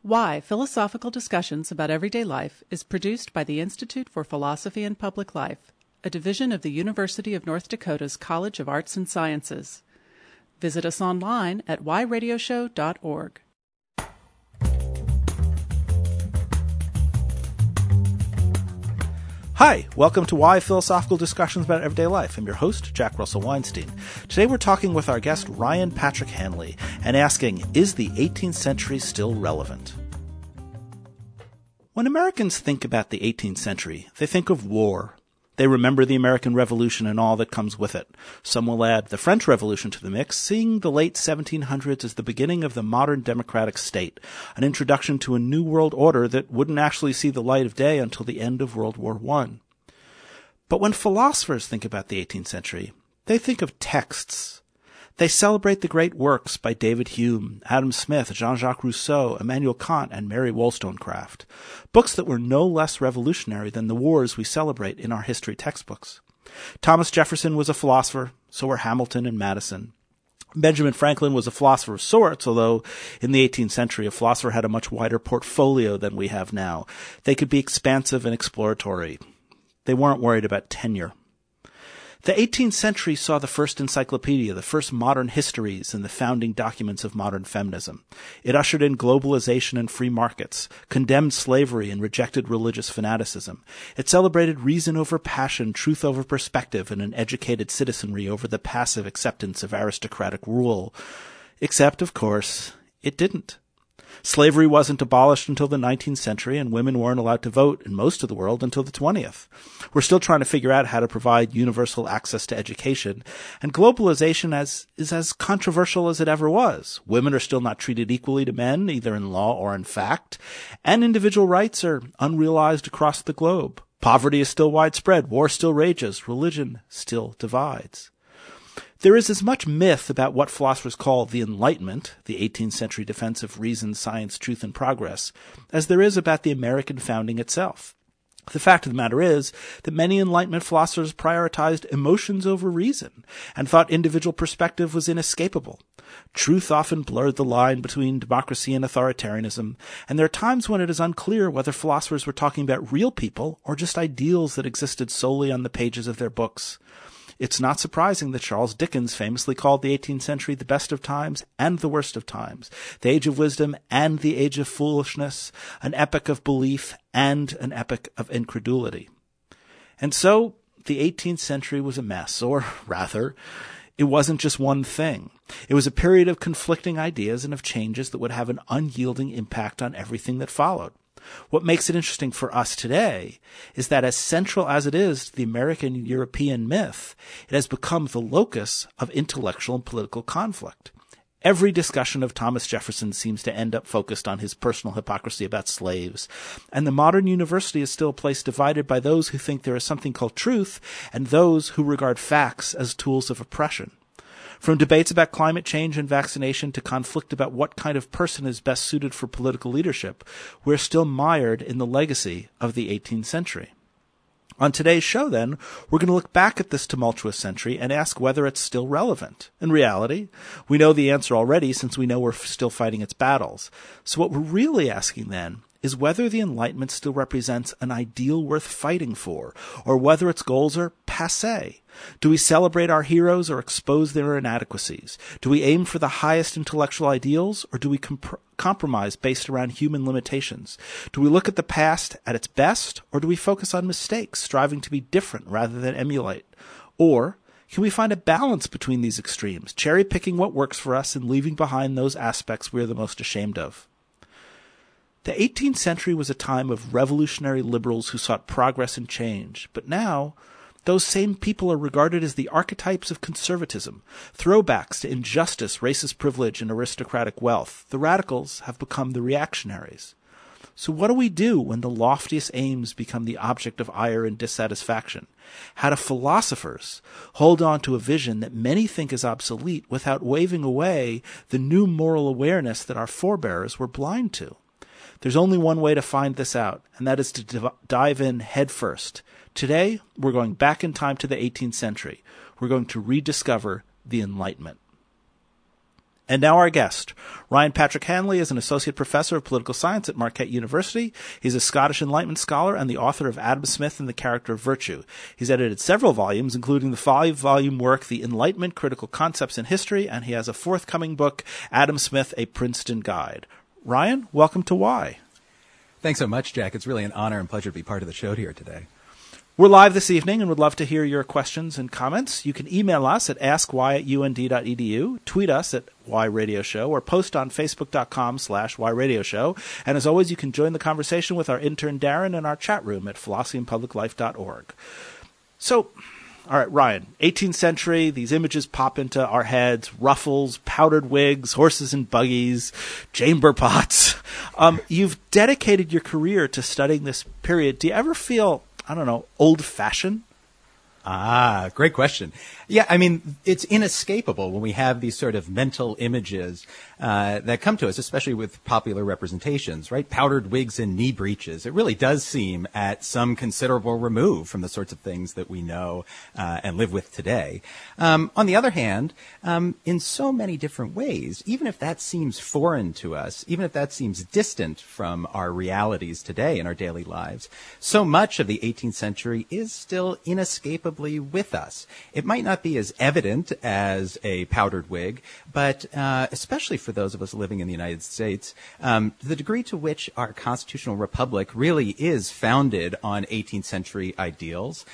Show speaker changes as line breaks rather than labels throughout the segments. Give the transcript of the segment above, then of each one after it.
Why Philosophical Discussions About Everyday Life is produced by the Institute for Philosophy and Public Life, a division of the University of North Dakota's College of Arts and Sciences. Visit us online at whyradioshow.org.
Hi, welcome to Why Philosophical Discussions About Everyday Life. I'm your host, Jack Russell Weinstein. Today we're talking with our guest, Ryan Patrick Hanley, and asking, is the 18th century still relevant? When Americans think about the 18th century, they think of war. They remember the American Revolution and all that comes with it. Some will add the French Revolution to the mix, seeing the late 1700s as the beginning of the modern democratic state, an introduction to a new world order that wouldn't actually see the light of day until the end of World War I. But when philosophers think about the 18th century, they think of texts. They celebrate the great works by David Hume, Adam Smith, Jean-Jacques Rousseau, Immanuel Kant, and Mary Wollstonecraft, books that were no less revolutionary than the wars we celebrate in our history textbooks. Thomas Jefferson was a philosopher, so were Hamilton and Madison. Benjamin Franklin was a philosopher of sorts, although in the 18th century a philosopher had a much wider portfolio than we have now. They could be expansive and exploratory. They weren't worried about tenure. The 18th century saw the first encyclopedia, the first modern histories, and the founding documents of modern feminism. It ushered in globalization and free markets, condemned slavery, and rejected religious fanaticism. It celebrated reason over passion, truth over perspective, and an educated citizenry over the passive acceptance of aristocratic rule. Except, of course, it didn't. Slavery wasn't abolished until the 19th century, and women weren't allowed to vote in most of the world until the 20th. We're still trying to figure out how to provide universal access to education, and globalization is as controversial as it ever was. Women are still not treated equally to men, either in law or in fact, and individual rights are unrealized across the globe. Poverty is still widespread, war still rages, religion still divides. There is as much myth about what philosophers call the Enlightenment, the 18th century defense of reason, science, truth, and progress, as there is about the American founding itself. The fact of the matter is that many Enlightenment philosophers prioritized emotions over reason and thought individual perspective was inescapable. Truth often blurred the line between democracy and authoritarianism, and there are times when it is unclear whether philosophers were talking about real people or just ideals that existed solely on the pages of their books. It's not surprising that Charles Dickens famously called the 18th century the best of times and the worst of times, the age of wisdom and the age of foolishness, an epoch of belief and an epoch of incredulity. And so the 18th century was a mess, or rather, it wasn't just one thing. It was a period of conflicting ideas and of changes that would have an unyielding impact on everything that followed. What makes it interesting for us today is that as central as it is to the American and European myth, it has become the locus of intellectual and political conflict. Every discussion of Thomas Jefferson seems to end up focused on his personal hypocrisy about slaves, and the modern university is still a place divided by those who think there is something called truth and those who regard facts as tools of oppression. From debates about climate change and vaccination to conflict about what kind of person is best suited for political leadership, we're still mired in the legacy of the 18th century. On today's show, then, we're going to look back at this tumultuous century and ask whether it's still relevant. In reality, we know the answer already since we know we're still fighting its battles. So what we're really asking, then, is whether the Enlightenment still represents an ideal worth fighting for, or whether its goals are passé. Do we celebrate our heroes or expose their inadequacies? Do we aim for the highest intellectual ideals, or do we compromise based around human limitations? Do we look at the past at its best, or do we focus on mistakes, striving to be different rather than emulate? Or can we find a balance between these extremes, cherry-picking what works for us and leaving behind those aspects we're the most ashamed of? The 18th century was a time of revolutionary liberals who sought progress and change, but now those same people are regarded as the archetypes of conservatism, throwbacks to injustice, racist privilege, and aristocratic wealth. The radicals have become the reactionaries. So what do we do when the loftiest aims become the object of ire and dissatisfaction? How do philosophers hold on to a vision that many think is obsolete without waving away the new moral awareness that our forebears were blind to? There's only one way to find this out, and that is to dive in head first. Today, we're going back in time to the 18th century. We're going to rediscover the Enlightenment. And now our guest. Ryan Patrick Hanley is an associate professor of political science at Marquette University. He's a Scottish Enlightenment scholar and the author of Adam Smith and the Character of Virtue. He's edited several volumes, including the 5-volume work, The Enlightenment, Critical Concepts in History, and he has a forthcoming book, Adam Smith, A Princeton Guide. Ryan, welcome to Why.
Thanks so much, Jack. It's really an honor and pleasure to be part of the show here today.
We're live this evening and would love to hear your questions and comments. You can email us at askwhy@und.edu, tweet us at Why Radio Show, or post on facebook.com/Why Radio Show. And as always, you can join the conversation with our intern Darren in our chat room at philosophyandpubliclife.org. So, all right, Ryan, 18th century, these images pop into our heads: ruffles, powdered wigs, horses and buggies, chamber pots. You've dedicated your career to studying this period. Do you ever feel, I don't know, old-fashioned?
Great question. Yeah, I mean, it's inescapable when we have these sort of mental images that come to us, especially with popular representations, right? Powdered wigs and knee breeches. It really does seem at some considerable remove from the sorts of things that we know and live with today. On the other hand, in so many different ways, even if that seems foreign to us, even if that seems distant from our realities today in our daily lives, so much of the 18th century is still inescapable with us. It might not be as evident as a powdered wig, but especially for those of us living in the United States, the degree to which our constitutional republic really is founded on 18th century ideals,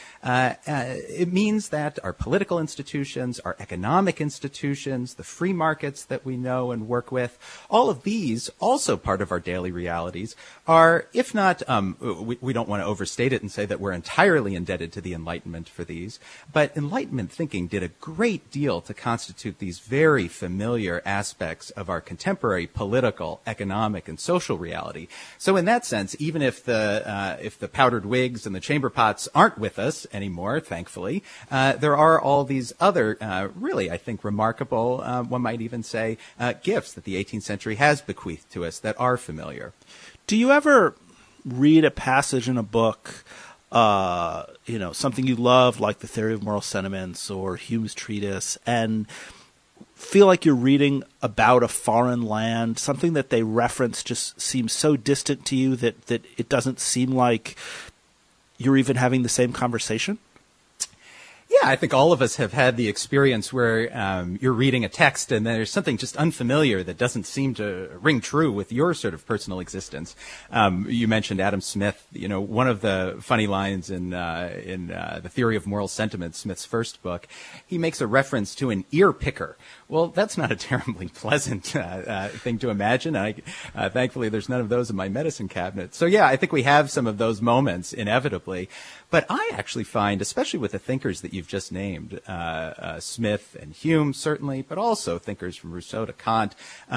it means that our political institutions, our economic institutions, the free markets that we know and work with, all of these, also part of our daily realities, are, if not, we don't want to overstate it and say that we're entirely indebted to the Enlightenment for these, but Enlightenment thinking did a great deal to constitute these very familiar aspects of our contemporary political, economic, and social reality. So in that sense, even if the powdered wigs and the chamber pots aren't with us anymore, thankfully, there are all these other really, I think, remarkable, one might even say, gifts that the 18th century has bequeathed to us that are familiar.
Do you ever read a passage in a book, something you love, like The Theory of Moral Sentiments or Hume's Treatise, and feel like you're reading about a foreign land, something that they reference just seems so distant to you that it doesn't seem like you're even having the same conversation?
Yeah, I think all of us have had the experience where you're reading a text and there's something just unfamiliar that doesn't seem to ring true with your sort of personal existence. You mentioned Adam Smith. You know, one of the funny lines in The Theory of Moral Sentiments, Smith's first book, he makes a reference to an ear picker. Well, that's not a terribly pleasant thing to imagine. Thankfully, there's none of those in my medicine cabinet. So, yeah, I think we have some of those moments inevitably. But I actually find, especially with the thinkers that you've just named, Smith and Hume, certainly, but also thinkers from Rousseau to Kant,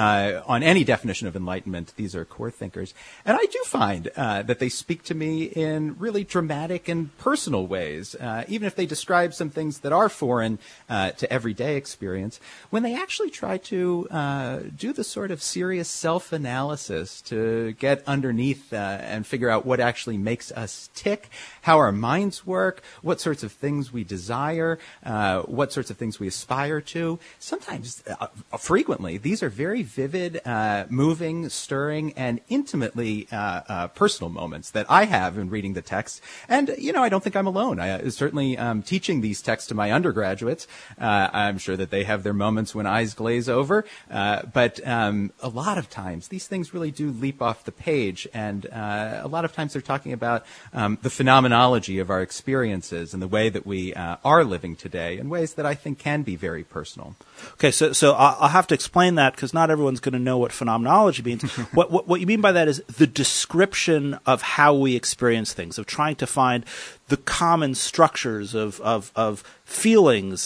on any definition of enlightenment, these are core thinkers. And I do find that they speak to me in really dramatic and personal ways, even if they describe some things that are foreign to everyday experience. When they actually try to do the sort of serious self-analysis to get underneath and figure out what actually makes us tick, how our minds work, what sorts of things we desire, what sorts of things we aspire to. Sometimes, frequently, these are very vivid, moving, stirring, and intimately personal moments that I have in reading the text. And, you know, I don't think I'm alone. I certainly teaching these texts to my undergraduates. I'm sure that they have their moments when eyes glaze over. But a lot of times, these things really do leap off the page. And a lot of times they're talking about the phenomenology of our experiences and the way that we are living today in ways that I think can be very personal.
Okay, so I'll have to explain that because not everyone's going to know what phenomenology means. What you mean by that is the description of how we experience things, of trying to find the common structures of feelings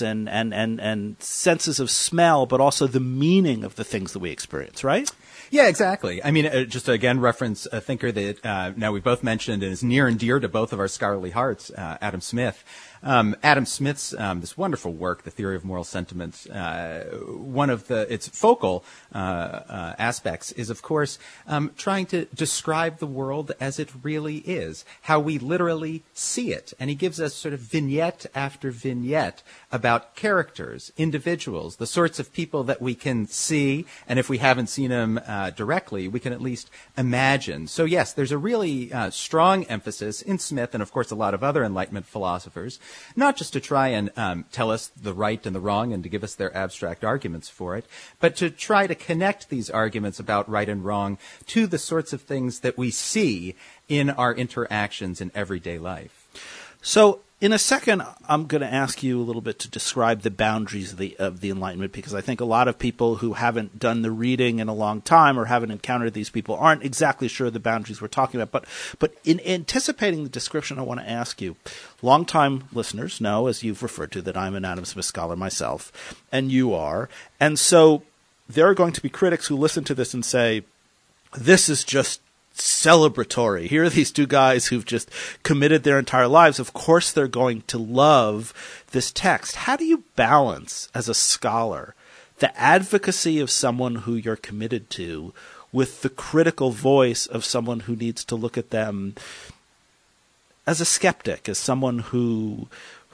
and senses of smell, but also the meaning of the things that we experience, right?
Yeah, exactly. I mean, just to again reference a thinker that now we both mentioned and is near and dear to both of our scholarly hearts, Adam Smith. Adam Smith's this wonderful work, The Theory of Moral Sentiments, one of its focal aspects is, of course, trying to describe the world as it really is, how we literally see it. And he gives us sort of vignette after vignette about characters, individuals, the sorts of people that we can see, and if we haven't seen them directly, we can at least imagine. So yes, there's a really strong emphasis in Smith, and of course a lot of other Enlightenment philosophers, not just to try and tell us the right and the wrong and to give us their abstract arguments for it, but to try to connect these arguments about right and wrong to the sorts of things that we see in our interactions in everyday life.
So in a second, I'm going to ask you a little bit to describe the boundaries of the Enlightenment, because I think a lot of people who haven't done the reading in a long time or haven't encountered these people aren't exactly sure the boundaries we're talking about. But in anticipating the description, I want to ask you, longtime listeners know, as you've referred to, that I'm an Adam Smith scholar myself, and you are. And so there are going to be critics who listen to this and say, this is just celebratory. Here are these two guys who've just committed their entire lives. Of course they're going to love this text. How do you balance, as a scholar, the advocacy of someone who you're committed to with the critical voice of someone who needs to look at them as a skeptic, as someone who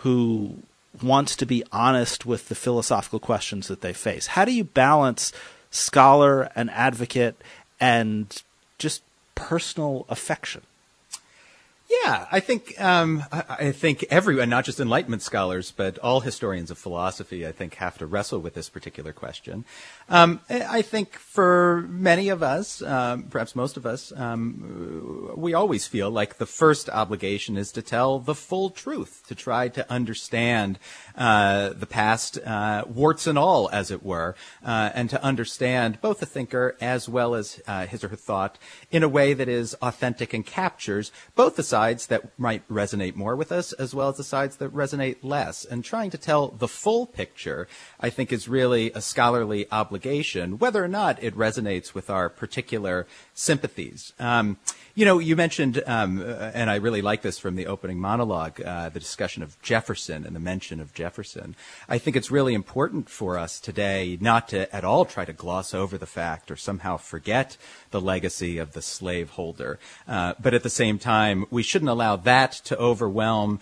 wants to be honest with the philosophical questions that they face? How do you balance scholar and advocate and just personal affection?
Yeah, I think everyone, not just Enlightenment scholars, but all historians of philosophy, I think, have to wrestle with this particular question. I think for many of us, perhaps most of us, we always feel like the first obligation is to tell the full truth, to try to understand the past, warts and all, as it were, and to understand both the thinker as well as his or her thought in a way that is authentic and captures both the sides that might resonate more with us as well as the sides that resonate less. And trying to tell the full picture, I think, is really a scholarly obligation, whether or not it resonates with our particular sympathies. You mentioned, and I really like this from the opening monologue, the discussion of Jefferson and the mention of Jefferson. I think it's really important for us today not to at all try to gloss over the fact or somehow forget the legacy of the slaveholder. But at the same time, we shouldn't allow that to overwhelm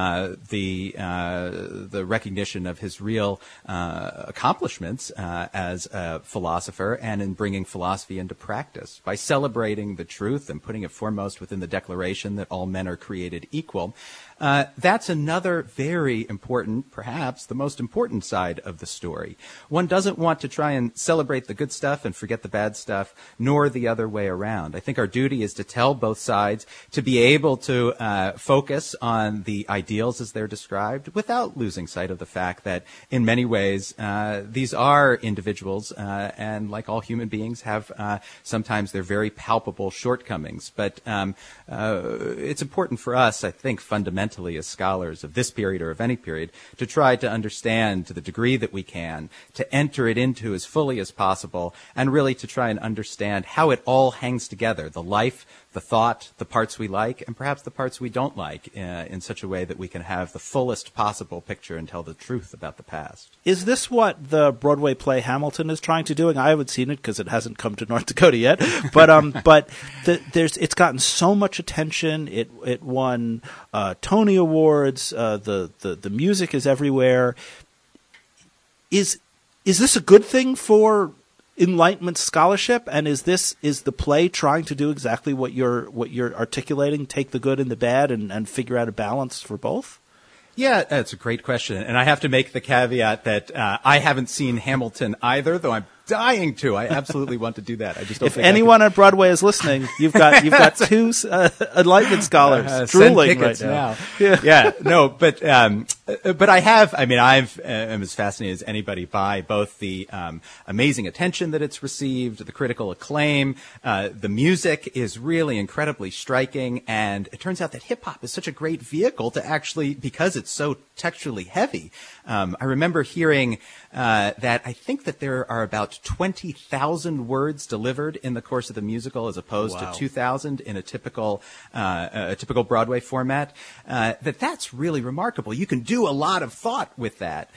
the recognition of his real accomplishments as a philosopher and in bringing philosophy into practice. By celebrating the truth and putting it foremost within the declaration that all men are created equal, that's another very important, perhaps the most important side of the story. One doesn't want to try and celebrate the good stuff and forget the bad stuff, nor the other way around. I think our duty is to tell both sides, to be able to focus on the ideals as they're described without losing sight of the fact that in many ways these are individuals and like all human beings have sometimes their very palpable shortcomings. But it's important for us, I think, fundamentally as scholars of this period or of any period, to try to understand to the degree that we can, to enter it into as fully as possible, and really to try and understand how it all hangs together, the life, the thought, the parts we like, and perhaps the parts we don't like, in such a way that we can have the fullest possible picture and tell the truth about the past.
Is this what the Broadway play Hamilton is trying to do? I haven't seen it because it hasn't come to North Dakota yet, but it's gotten so much attention. It won Tony Awards. The music is everywhere. Is this a good thing for Enlightenment scholarship? And is the play trying to do exactly what you're articulating, take the good and the bad and figure out a balance for both?
Yeah, that's a great question. And I have to make the caveat that I haven't seen Hamilton either, though I'm dying to. I absolutely want to do that. I just don't
if anyone on Broadway is listening, you've got two Enlightenment scholars drooling right now.
Yeah, no, but I have. I mean, I'm as fascinated as anybody by both the amazing attention that it's received, the critical acclaim. The music is really incredibly striking, and it turns out that hip hop is such a great vehicle to actually, because it's so textually heavy. I remember hearing that I think that there are about about 20,000 words delivered in the course of the musical, as opposed to 2,000 in a typical Broadway format. That's really remarkable. You can do a lot of thought with that.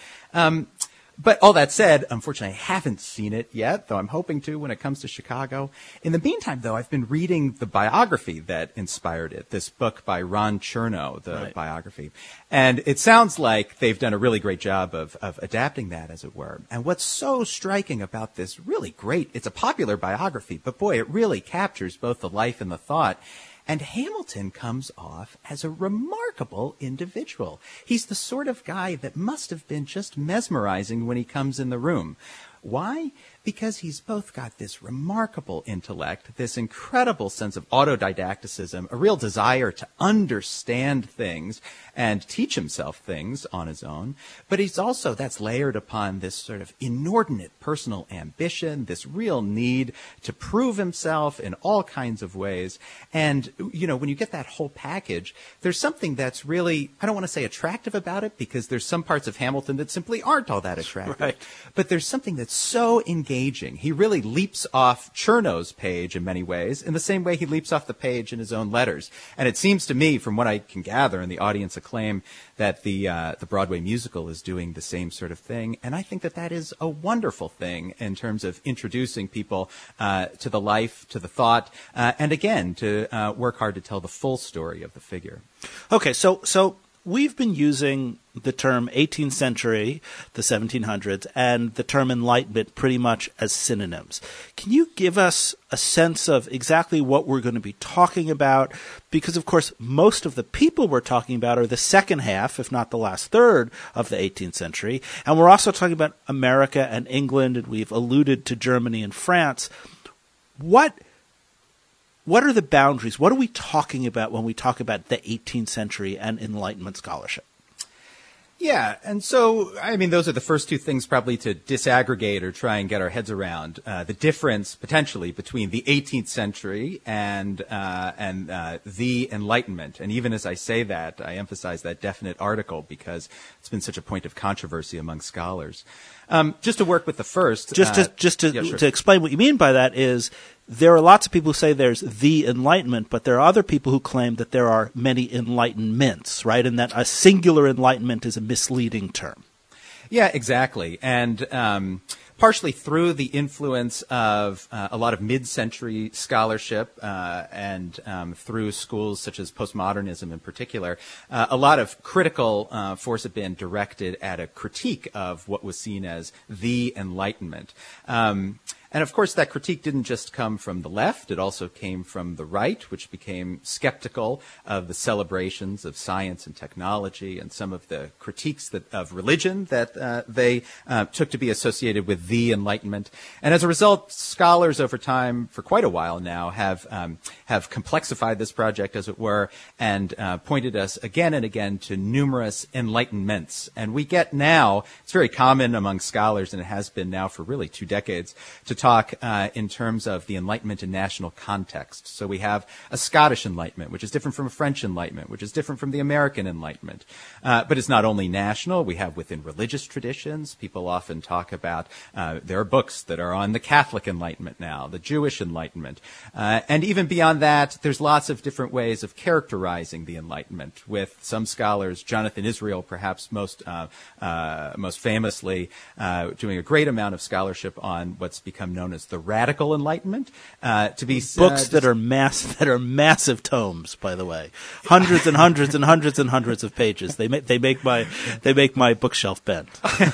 But all that said, unfortunately, I haven't seen it yet, though I'm hoping to when it comes to Chicago. In the meantime, though, I've been reading the biography that inspired it, this book by Ron Chernow, the biography. And it sounds like they've done a really great job of adapting that, as it were. And what's so striking about this really great, it's a popular biography, but boy, it really captures both the life and the thought. And Hamilton comes off as a remarkable individual. He's the sort of guy that must have been just mesmerizing when he comes in the room. Why? Because he's both got this remarkable intellect, this incredible sense of autodidacticism, a real desire to understand things and teach himself things on his own. But he's also, that's layered upon this sort of inordinate personal ambition, this real need to prove himself in all kinds of ways. And, you know, when you get that whole package, there's something that's really, I don't want to say attractive about it, because there's some parts of Hamilton that simply aren't all that attractive. Right. But there's something that's so engaging. He really leaps off Chernow's page in many ways, in the same way he leaps off the page in his own letters. And it seems to me, from what I can gather in the audience acclaim, that the Broadway musical is doing the same sort of thing. And I think that that is a wonderful thing in terms of introducing people to the life, to the thought, and again, to work hard to tell the full story of the figure.
Okay, so we've been using the term 18th century, the 1700s, and the term Enlightenment pretty much as synonyms. Can you give us a sense of exactly what we're going to be talking about? Because, of course, most of the people we're talking about are the second half, if not the last third, of the 18th century. And we're also talking about America and England, and we've alluded to Germany and France. What are the boundaries? What are we talking about when we talk about the 18th century and Enlightenment scholarship?
Yeah, and so, I mean, those are the first two things probably to disaggregate or try and get our heads around. The difference, potentially, between the 18th century and the Enlightenment. And even as I say that, I emphasize that definite article because it's been such a point of controversy among scholars. Just to work with the first.
To explain what you mean by that is, there are lots of people who say there's the Enlightenment, but there are other people who claim that there are many enlightenments, right? And that a singular enlightenment is a misleading term.
Yeah, exactly. And partially through the influence of a lot of mid-century scholarship and through schools such as postmodernism in particular, a lot of critical force had been directed at a critique of what was seen as the Enlightenment. And of course, that critique didn't just come from the left. It also came from the right, which became skeptical of the celebrations of science and technology and some of the critiques of religion that they took to be associated with the Enlightenment. And as a result, scholars over time, for quite a while now, have complexified this project, as it were, and pointed us again and again to numerous enlightenments. And we get now, it's very common among scholars, and it has been now for really 2 decades, to talk in terms of the Enlightenment in national context. So we have a Scottish Enlightenment, which is different from a French Enlightenment, which is different from the American Enlightenment. But it's not only national. We have within religious traditions, people often talk about, there are books that are on the Catholic Enlightenment now, the Jewish Enlightenment. And even beyond that, there's lots of different ways of characterizing the Enlightenment, with some scholars, Jonathan Israel perhaps most famously, doing a great amount of scholarship on what's become known as the Radical Enlightenment, to be
books that are massive tomes, by the way, hundreds and hundreds and hundreds and hundreds of pages. They make my bookshelf bend.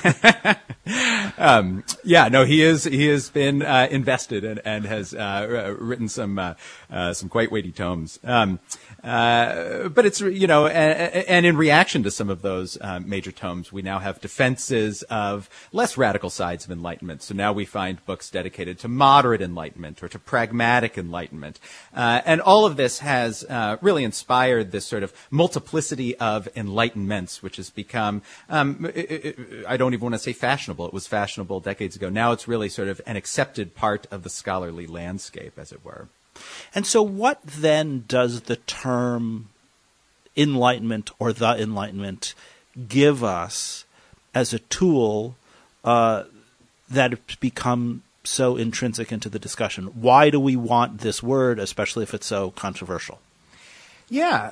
He has been invested and has written some quite weighty tomes. But it's, and in reaction to some of those major tomes, we now have defenses of less radical sides of Enlightenment. So now we find books dedicated to moderate Enlightenment or to pragmatic Enlightenment. And all of this has really inspired this sort of multiplicity of enlightenments, which has become, I don't even want to say fashionable. It was fashionable decades ago. Now it's really sort of an accepted part of the scholarly landscape, as it were.
And so what then does the term Enlightenment or the Enlightenment give us as a tool that it's become so intrinsic into the discussion? Why do we want this word, especially if it's so controversial?
Yeah,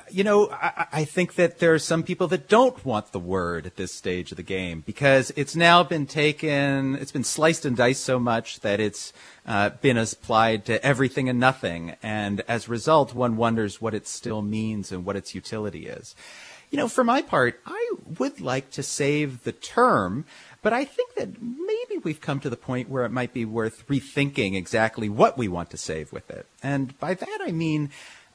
I think that there are some people that don't want the word at this stage of the game because it's now been it's been sliced and diced so much that it's been applied to everything and nothing. And as a result, one wonders what it still means and what its utility is. For my part, I would like to save the term, but I think that maybe we've come to the point where it might be worth rethinking exactly what we want to save with it. And by that I mean,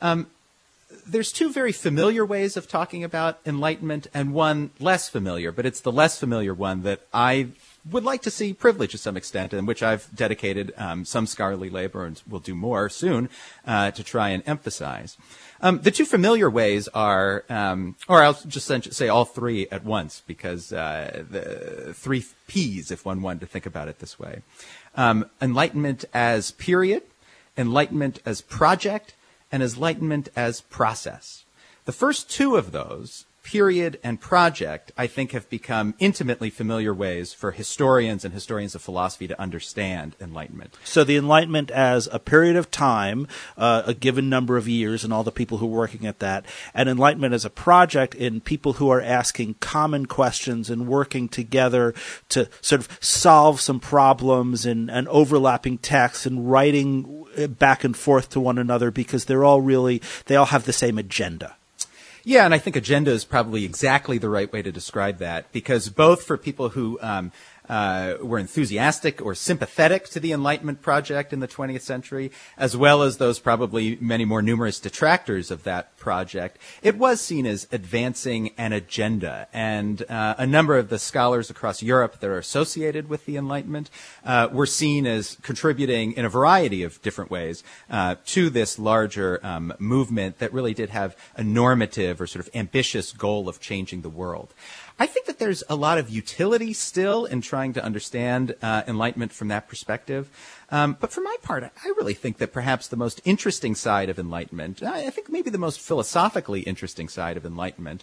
there's two very familiar ways of talking about enlightenment and one less familiar, but it's the less familiar one that I would like to see privileged to some extent, in which I've dedicated some scholarly labor and will do more soon to try and emphasize. The two familiar ways are, or I'll just say all three at once, because the three P's, if one wanted to think about it this way. Enlightenment as period, enlightenment as project, and enlightenment as process. The first two of those, period and project, I think have become intimately familiar ways for historians and historians of philosophy to understand enlightenment.
So the Enlightenment as a period of time, a given number of years, and all the people who are working at that, and enlightenment as a project in people who are asking common questions and working together to sort of solve some problems and overlapping texts and writing back and forth to one another because they all have the same agenda.
Yeah, and I think agenda is probably exactly the right way to describe that, because both for people who were enthusiastic or sympathetic to the Enlightenment project in the 20th century, as well as those probably many more numerous detractors of that project, it was seen as advancing an agenda. And a number of the scholars across Europe that are associated with the Enlightenment were seen as contributing in a variety of different ways to this larger movement that really did have a normative or sort of ambitious goal of changing the world. I think that there's a lot of utility still in trying to understand Enlightenment from that perspective. But for my part, I really think that perhaps the most interesting side of Enlightenment, I think maybe the most philosophically interesting side of Enlightenment,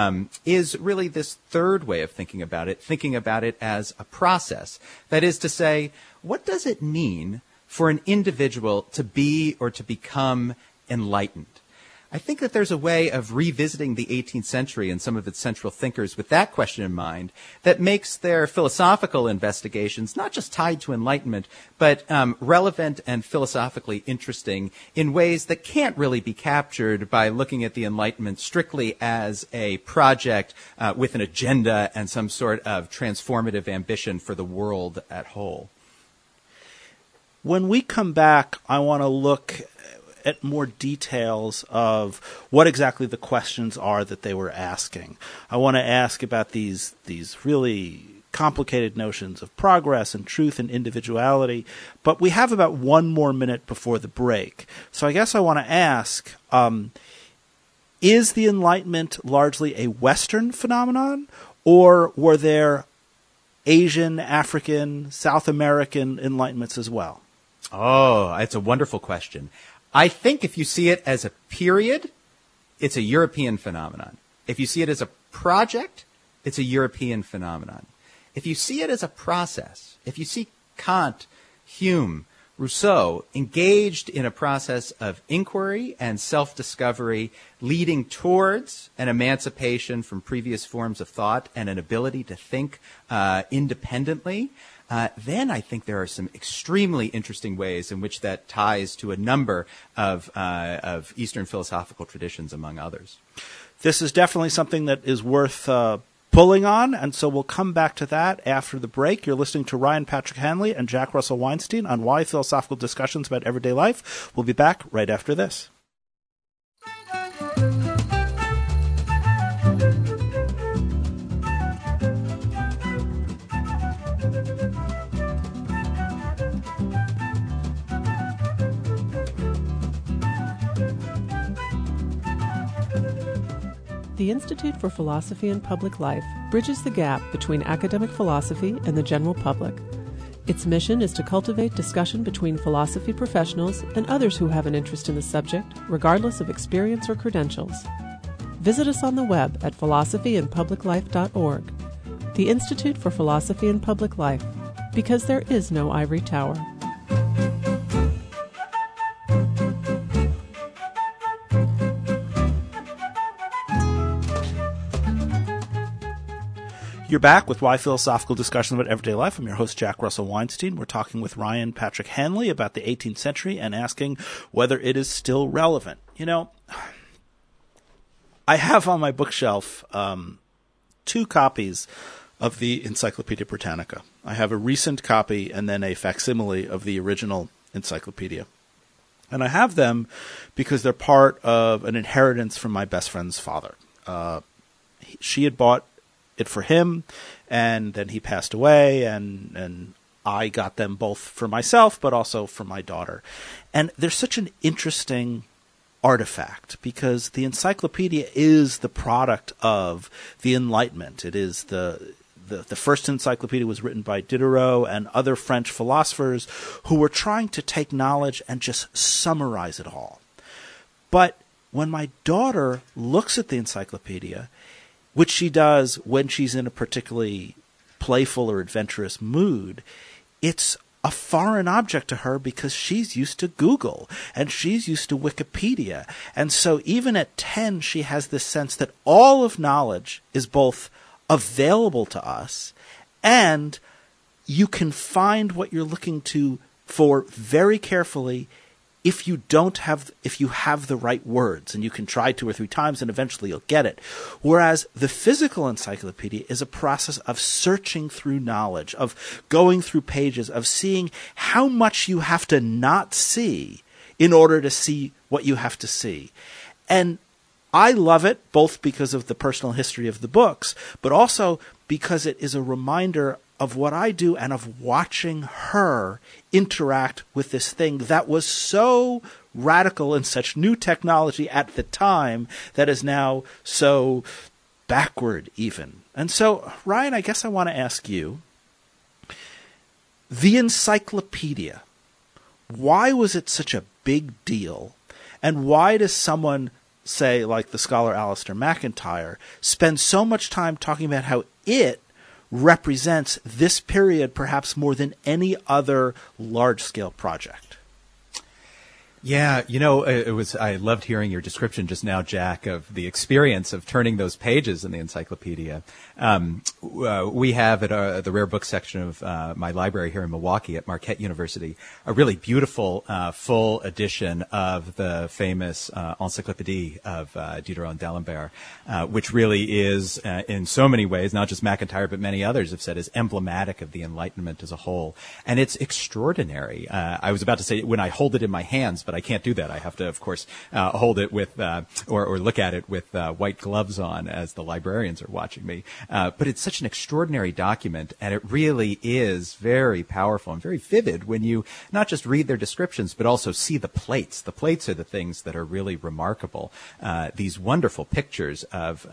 is really this third way of thinking about it as a process. That is to say, what does it mean for an individual to be or to become enlightened? I think that there's a way of revisiting the 18th century and some of its central thinkers with that question in mind that makes their philosophical investigations not just tied to Enlightenment, but relevant and philosophically interesting in ways that can't really be captured by looking at the Enlightenment strictly as a project with an agenda and some sort of transformative ambition for the world at whole.
When we come back, I want to look at more details of what exactly the questions are that they were asking. I want to ask about these really complicated notions of progress and truth and individuality, but we have about one more minute before the break. So I guess I want to ask, is the Enlightenment largely a Western phenomenon, or were there Asian, African, South American Enlightenments as well?
Oh, it's a wonderful question. I think if you see it as a period, it's a European phenomenon. If you see it as a project, it's a European phenomenon. If you see it as a process, if you see Kant, Hume, Rousseau engaged in a process of inquiry and self-discovery leading towards an emancipation from previous forms of thought and an ability to think independently, then I think there are some extremely interesting ways in which that ties to a number of Eastern philosophical traditions, among others.
This is definitely something that is worth pulling on, and so we'll come back to that after the break. You're listening to Ryan Patrick Hanley and Jack Russell Weinstein on Why Philosophical Discussions About Everyday Life. We'll be back right after this.
The Institute for Philosophy and Public Life bridges the gap between academic philosophy and the general public. Its mission is to cultivate discussion between philosophy professionals and others who have an interest in the subject, regardless of experience or credentials. Visit us on the web at philosophyandpubliclife.org. The Institute for Philosophy and Public Life, because there is no ivory tower.
You're back with Why Philosophical Discussions About Everyday Life. I'm your host, Jack Russell Weinstein. We're talking with Ryan Patrick Hanley about the 18th century and asking whether it is still relevant. You know, I have on my bookshelf 2 copies of the Encyclopedia Britannica. I have a recent copy and then a facsimile of the original encyclopedia. And I have them because they're part of an inheritance from my best friend's father. She had bought it for him, and then he passed away, and I got them both for myself, but also for my daughter. And they're such an interesting artifact because the encyclopedia is the product of the Enlightenment. It is the first encyclopedia was written by Diderot and other French philosophers who were trying to take knowledge and just summarize it all. But when my daughter looks at the encyclopedia, which she does when she's in a particularly playful or adventurous mood, it's a foreign object to her because she's used to Google and she's used to Wikipedia. And so even at 10, she has this sense that all of knowledge is both available to us and you can find what you're looking for very carefully if you have the right words, and you can try 2 or 3 times and eventually you'll get it. Whereas the physical encyclopedia is a process of searching through knowledge, of going through pages, of seeing how much you have to not see in order to see what you have to see. And I love it both because of the personal history of the books, but also because it is a reminder of what I do and of watching her interact with this thing that was so radical and such new technology at the time that is now so backward even. And so, Ryan, I guess I want to ask you, the encyclopedia, why was it such a big deal? And why does someone, say, like the scholar Alistair McIntyre, spend so much time talking about how it represents this period perhaps more than any other large-scale project?
Yeah, I loved hearing your description just now, Jack, of the experience of turning those pages in the encyclopedia. We have at the rare book section of my library here in Milwaukee at Marquette University a really beautiful full edition of the famous Encyclopédie of Diderot and D'Alembert, which really is in so many ways, not just McIntyre but many others have said, is emblematic of the Enlightenment as a whole. And it's extraordinary. I was about to say when I hold it in my hands, but I can't do that. I have to, of course, hold it with or look at it with white gloves on as the librarians are watching me. But it's such an extraordinary document, and it really is very powerful and very vivid when you not just read their descriptions, but also see the plates. The plates are the things that are really remarkable. These wonderful pictures of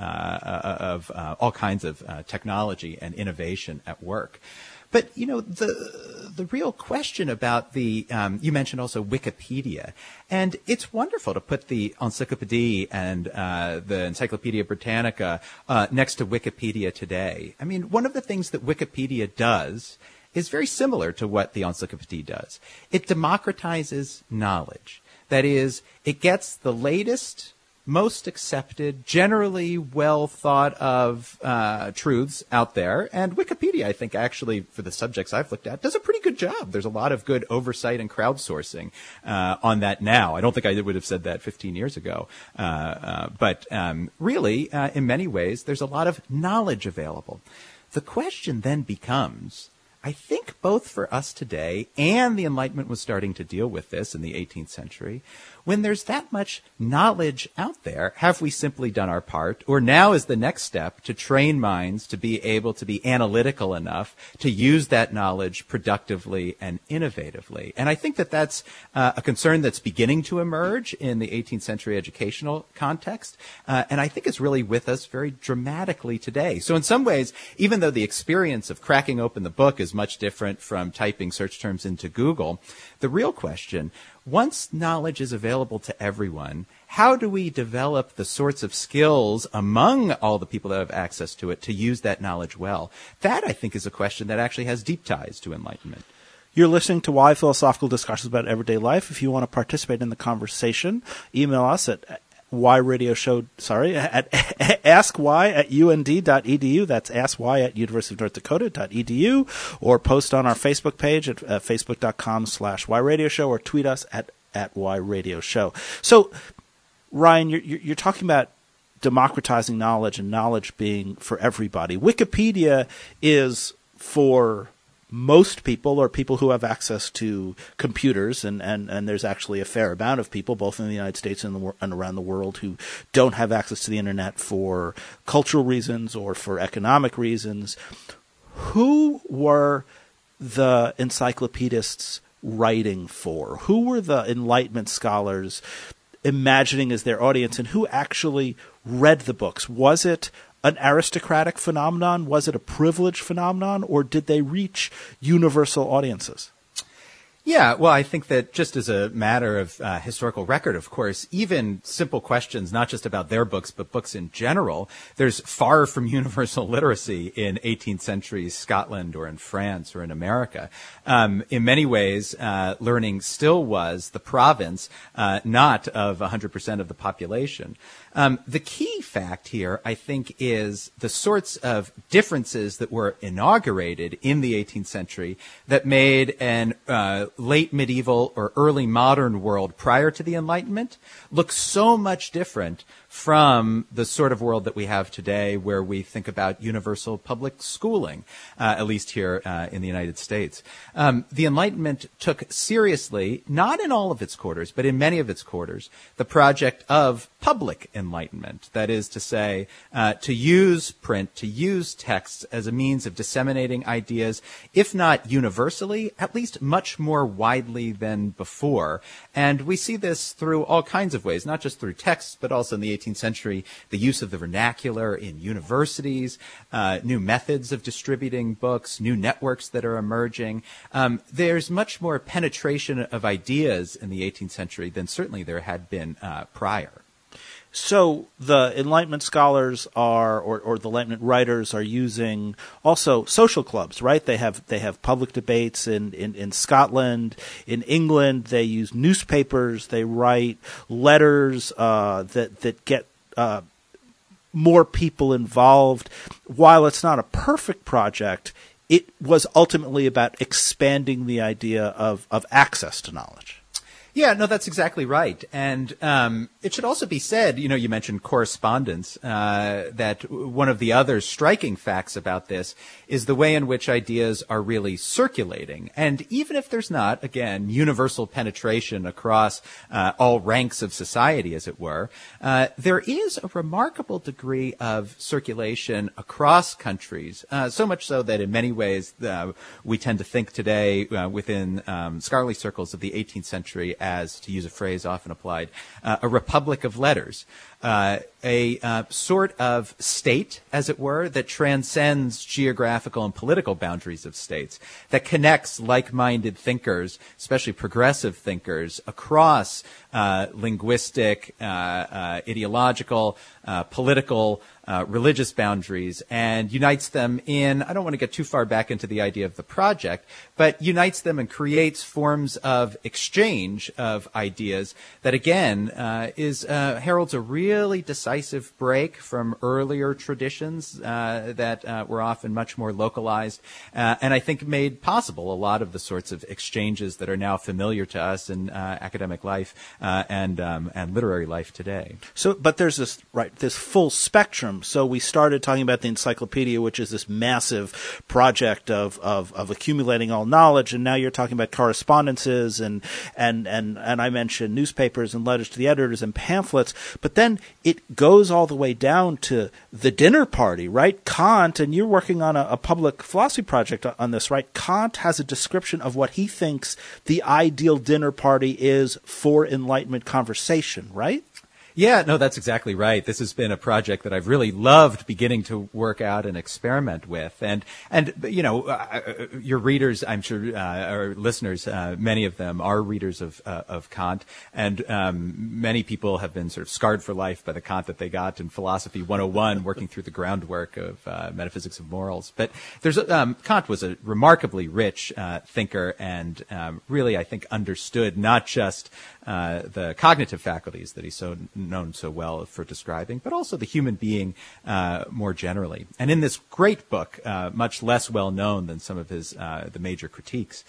all kinds of technology and innovation at work. But, the real question about you mentioned also Wikipedia, and it's wonderful to put the Encyclopédie and the Encyclopedia Britannica next to Wikipedia today. I mean, one of the things that Wikipedia does is very similar to what the Encyclopédie does. It democratizes knowledge. That is, it gets the latest, most accepted, generally well thought of truths out there. And Wikipedia, I think, actually, for the subjects I've looked at, does a pretty good job. There's a lot of good oversight and crowdsourcing on that now. I don't think I would have said that 15 years ago. But really, in many ways, there's a lot of knowledge available. The question then becomes, I think both for us today, and the Enlightenment was starting to deal with this in the 18th century, when there's that much knowledge out there, have we simply done our part? Or now is the next step to train minds to be able to be analytical enough to use that knowledge productively and innovatively? And I think that that's a concern that's beginning to emerge in the 18th century educational context. And I think it's really with us very dramatically today. So in some ways, even though the experience of cracking open the book is much different from typing search terms into Google, the real question, once knowledge is available to everyone, how do we develop the sorts of skills among all the people that have access to it to use that knowledge well? That, I think, is a question that actually has deep ties to Enlightenment.
You're listening to Why Philosophical Discussions About Everyday Life. If you want to participate in the conversation, email us at askwhy@und.edu. That's askwhy@universityofnorthdakota.edu, or post on our Facebook page at facebook.com/yradioshow, or tweet us at @yradioshow. So, Ryan, you're talking about democratizing knowledge and knowledge being for everybody. Wikipedia is for most people, or people who have access to computers, and there's actually a fair amount of people, both in the United States and around the world, who don't have access to the internet for cultural reasons or for economic reasons. Who were the encyclopedists writing for? Who were the Enlightenment scholars imagining as their audience, and who actually read the books? Was it an aristocratic phenomenon? Was it a privileged phenomenon? Or did they reach universal audiences?
Yeah, well, I think that just as a matter of historical record, of course, even simple questions, not just about their books, but books in general, there's far from universal literacy in 18th century Scotland or in France or in America. In many ways, learning still was the province, not of 100% of the population. The key fact here, I think, is the sorts of differences that were inaugurated in the 18th century that made an late medieval or early modern world prior to the Enlightenment look so much different from the sort of world that we have today, where we think about universal public schooling, at least here in the United States. The Enlightenment took seriously, not in all of its quarters, but in many of its quarters, the project of public enlightenment. That is to say, to use print, to use texts as a means of disseminating ideas, if not universally, at least much more widely than before. And we see this through all kinds of ways, not just through texts, but also in the 18th century, the use of the vernacular in universities, new methods of distributing books, new networks that are emerging. There's much more penetration of ideas in the 18th century than certainly there had been prior.
So the Enlightenment scholars are, or the Enlightenment writers are using also social clubs, right? They have public debates in Scotland, in England. They use newspapers. They write letters that get more people involved. While it's not a perfect project, it was ultimately about expanding the idea of access to knowledge.
Yeah, no, that's exactly right. And it should also be said, you mentioned correspondence, that one of the other striking facts about this is the way in which ideas are really circulating. And even if there's not, again, universal penetration across all ranks of society, as it were, there is a remarkable degree of circulation across countries, so much so that in many ways we tend to think today within scholarly circles of the 18th century as, to use a phrase often applied, a republic of letters, a sort of state, as it were, that transcends geographical and political boundaries of states, that connects like-minded thinkers, especially progressive thinkers, across linguistic, ideological, political, religious boundaries, and unites them in, I don't want to get too far back into the idea of the project, but unites them and creates forms of exchange of ideas that, again, heralds a really decisive break from earlier traditions that were often much more localized, and I think made possible a lot of the sorts of exchanges that are now familiar to us in academic life and literary life today.
So, but there's this full spectrum. So we started talking about the encyclopedia, which is this massive project of accumulating all knowledge, and now you're talking about correspondences and I mentioned newspapers and letters to the editors and pamphlets, but then it goes all the way down to the dinner party, right? Kant, and you're working on a public philosophy project on this, right? Kant has a description of what he thinks the ideal dinner party is for Enlightenment conversation, right?
Yeah, no, that's exactly right. This has been a project that I've really loved beginning to work out and experiment with. And your readers, I'm sure, or listeners, many of them are readers of Kant. And many people have been sort of scarred for life by the Kant that they got in Philosophy 101, working through the groundwork of Metaphysics of Morals. But Kant was a remarkably rich thinker and really, I think, understood not just the cognitive faculties that he so known so well for describing, but also the human being more generally. And in this great book, much less well known than some of his the major critiques,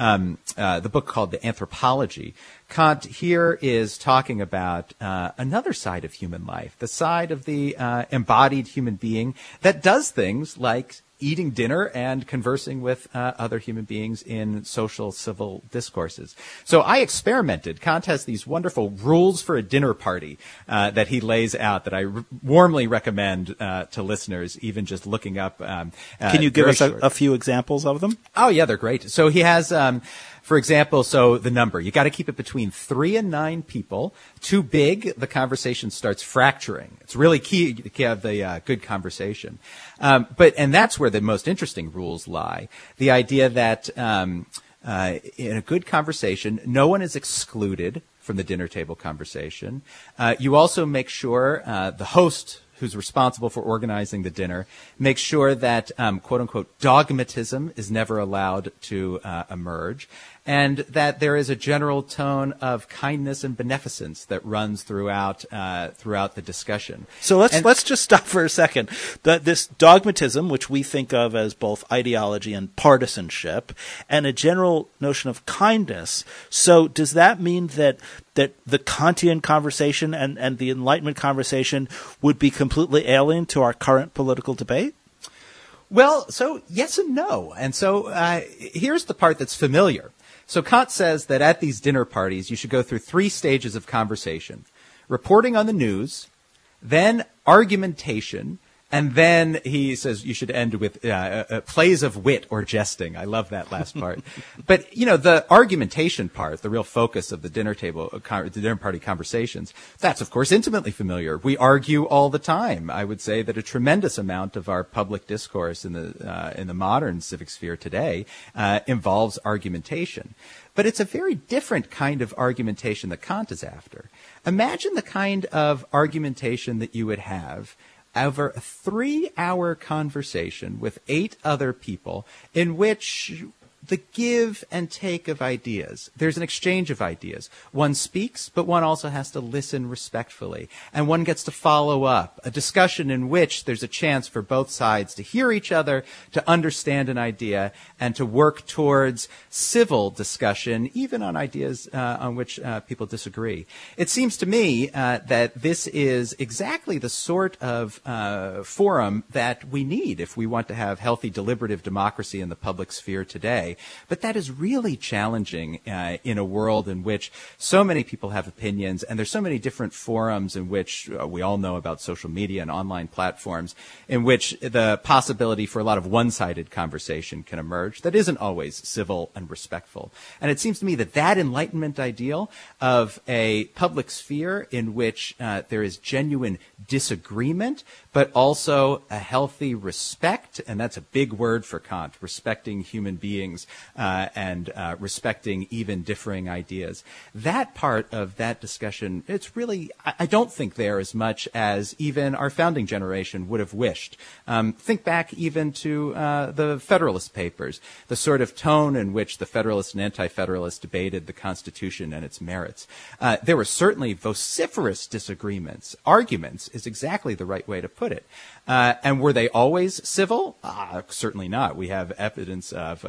the book called The Anthropology, Kant here is talking about another side of human life, the side of the embodied human being that does things like eating dinner and conversing with other human beings in social, civil discourses. So I experimented. Kant has these wonderful rules for a dinner party that he lays out that I warmly recommend to listeners, even just looking up.
Can you give us a few examples of them?
Oh, yeah, they're great. So he has... for example, so the number, you got to keep it between 3 and 9 people. Too big, the conversation starts fracturing. It's really key to have the good conversation. And that's where the most interesting rules lie. The idea that in a good conversation, no one is excluded from the dinner table conversation. You also make sure the host, who's responsible for organizing the dinner, makes sure that, quote unquote, dogmatism is never allowed to emerge, and that there is a general tone of kindness and beneficence that runs throughout the discussion.
So let's just stop for a second. This dogmatism, which we think of as both ideology and partisanship, and a general notion of kindness. So does that mean that the Kantian conversation and the Enlightenment conversation would be completely alien to our current political debate?
Well, so yes and no. And so here's the part that's familiar. So Kant says that at these dinner parties, you should go through 3 stages of conversation: reporting on the news, then argumentation, and then he says you should end with plays of wit or jesting. I love that last part. But, the argumentation part, the real focus of the dinner party conversations, that's, of course, intimately familiar. We argue all the time. I would say that a tremendous amount of our public discourse in the modern civic sphere today involves argumentation. But it's a very different kind of argumentation that Kant is after. Imagine the kind of argumentation that you would have over a 3-hour conversation with 8 other people in which the give and take of ideas. There's an exchange of ideas. One speaks, but one also has to listen respectfully. And one gets to follow up. A discussion in which there's a chance for both sides to hear each other, to understand an idea, and to work towards civil discussion, even on ideas on which people disagree. It seems to me that this is exactly the sort of forum that we need if we want to have healthy deliberative democracy in the public sphere today. But that is really challenging in a world in which so many people have opinions, and there's so many different forums in which we all know about social media and online platforms, in which the possibility for a lot of one-sided conversation can emerge that isn't always civil and respectful. And it seems to me that that Enlightenment ideal of a public sphere in which there is genuine disagreement, but also a healthy respect, and that's a big word for Kant, respecting human beings and respecting even differing ideas. That part of that discussion, it's really, I don't think there as much as even our founding generation would have wished. Think back even to the Federalist Papers, the sort of tone in which the Federalists and Anti-Federalists debated the Constitution and its merits. There were certainly vociferous disagreements. Arguments is exactly the right way to put it. And were they always civil? Certainly not. We have evidence of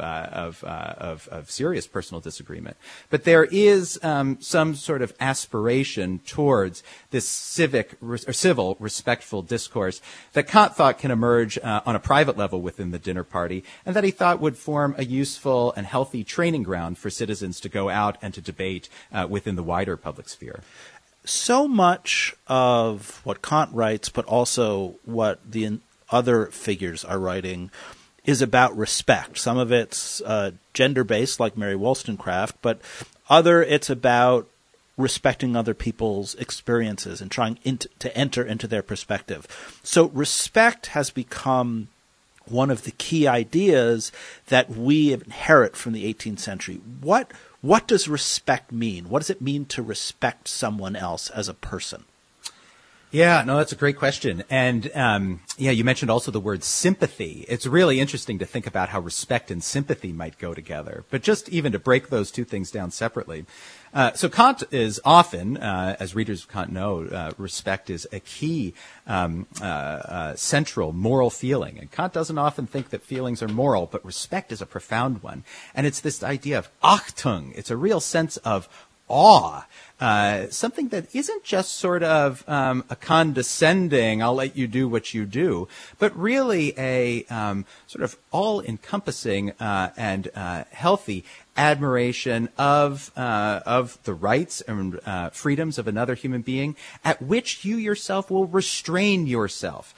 serious personal disagreement. But there is some sort of aspiration towards this civil, respectful discourse that Kant thought can emerge on a private level within the dinner party, and that he thought would form a useful and healthy training ground for citizens to go out and to debate within the wider public sphere.
So much of what Kant writes, but also what the other figures are writing, is about respect. Some of it's gender-based, like Mary Wollstonecraft, but it's about respecting other people's experiences and trying to enter into their perspective. So respect has become one of the key ideas that we inherit from the 18th century. What does respect mean? What does it mean to respect someone else as a person?
Yeah, no, that's a great question. And you mentioned also the word sympathy. It's really interesting to think about how respect and sympathy might go together. But just even to break those two things down separately. So Kant is often, as readers of Kant know, respect is a key central moral feeling. And Kant doesn't often think that feelings are moral, but respect is a profound one. And it's this idea of Achtung. It's a real sense of awe. Something that isn't just sort of a condescending, I'll let you do what you do, but really a sort of all-encompassing and healthy admiration of the rights and freedoms of another human being, at which you yourself will restrain yourself.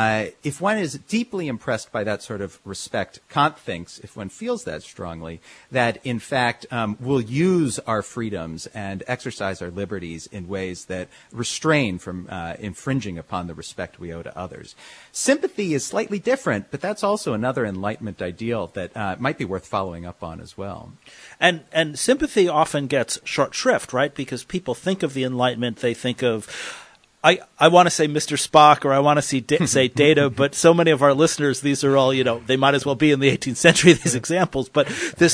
If one is deeply impressed by that sort of respect, Kant thinks, if one feels that strongly, that in fact we'll use our freedoms and exercise our liberties in ways that restrain from infringing upon the respect we owe to others. Sympathy is slightly different, but that's also another Enlightenment ideal that might be worth following up on as well.
And sympathy often gets short shrift, right? Because people think of the Enlightenment, they think of, I want to say Mr. Spock, or I want to say Data, but so many of our listeners, these are all, they might as well be in the 18th century, these examples, but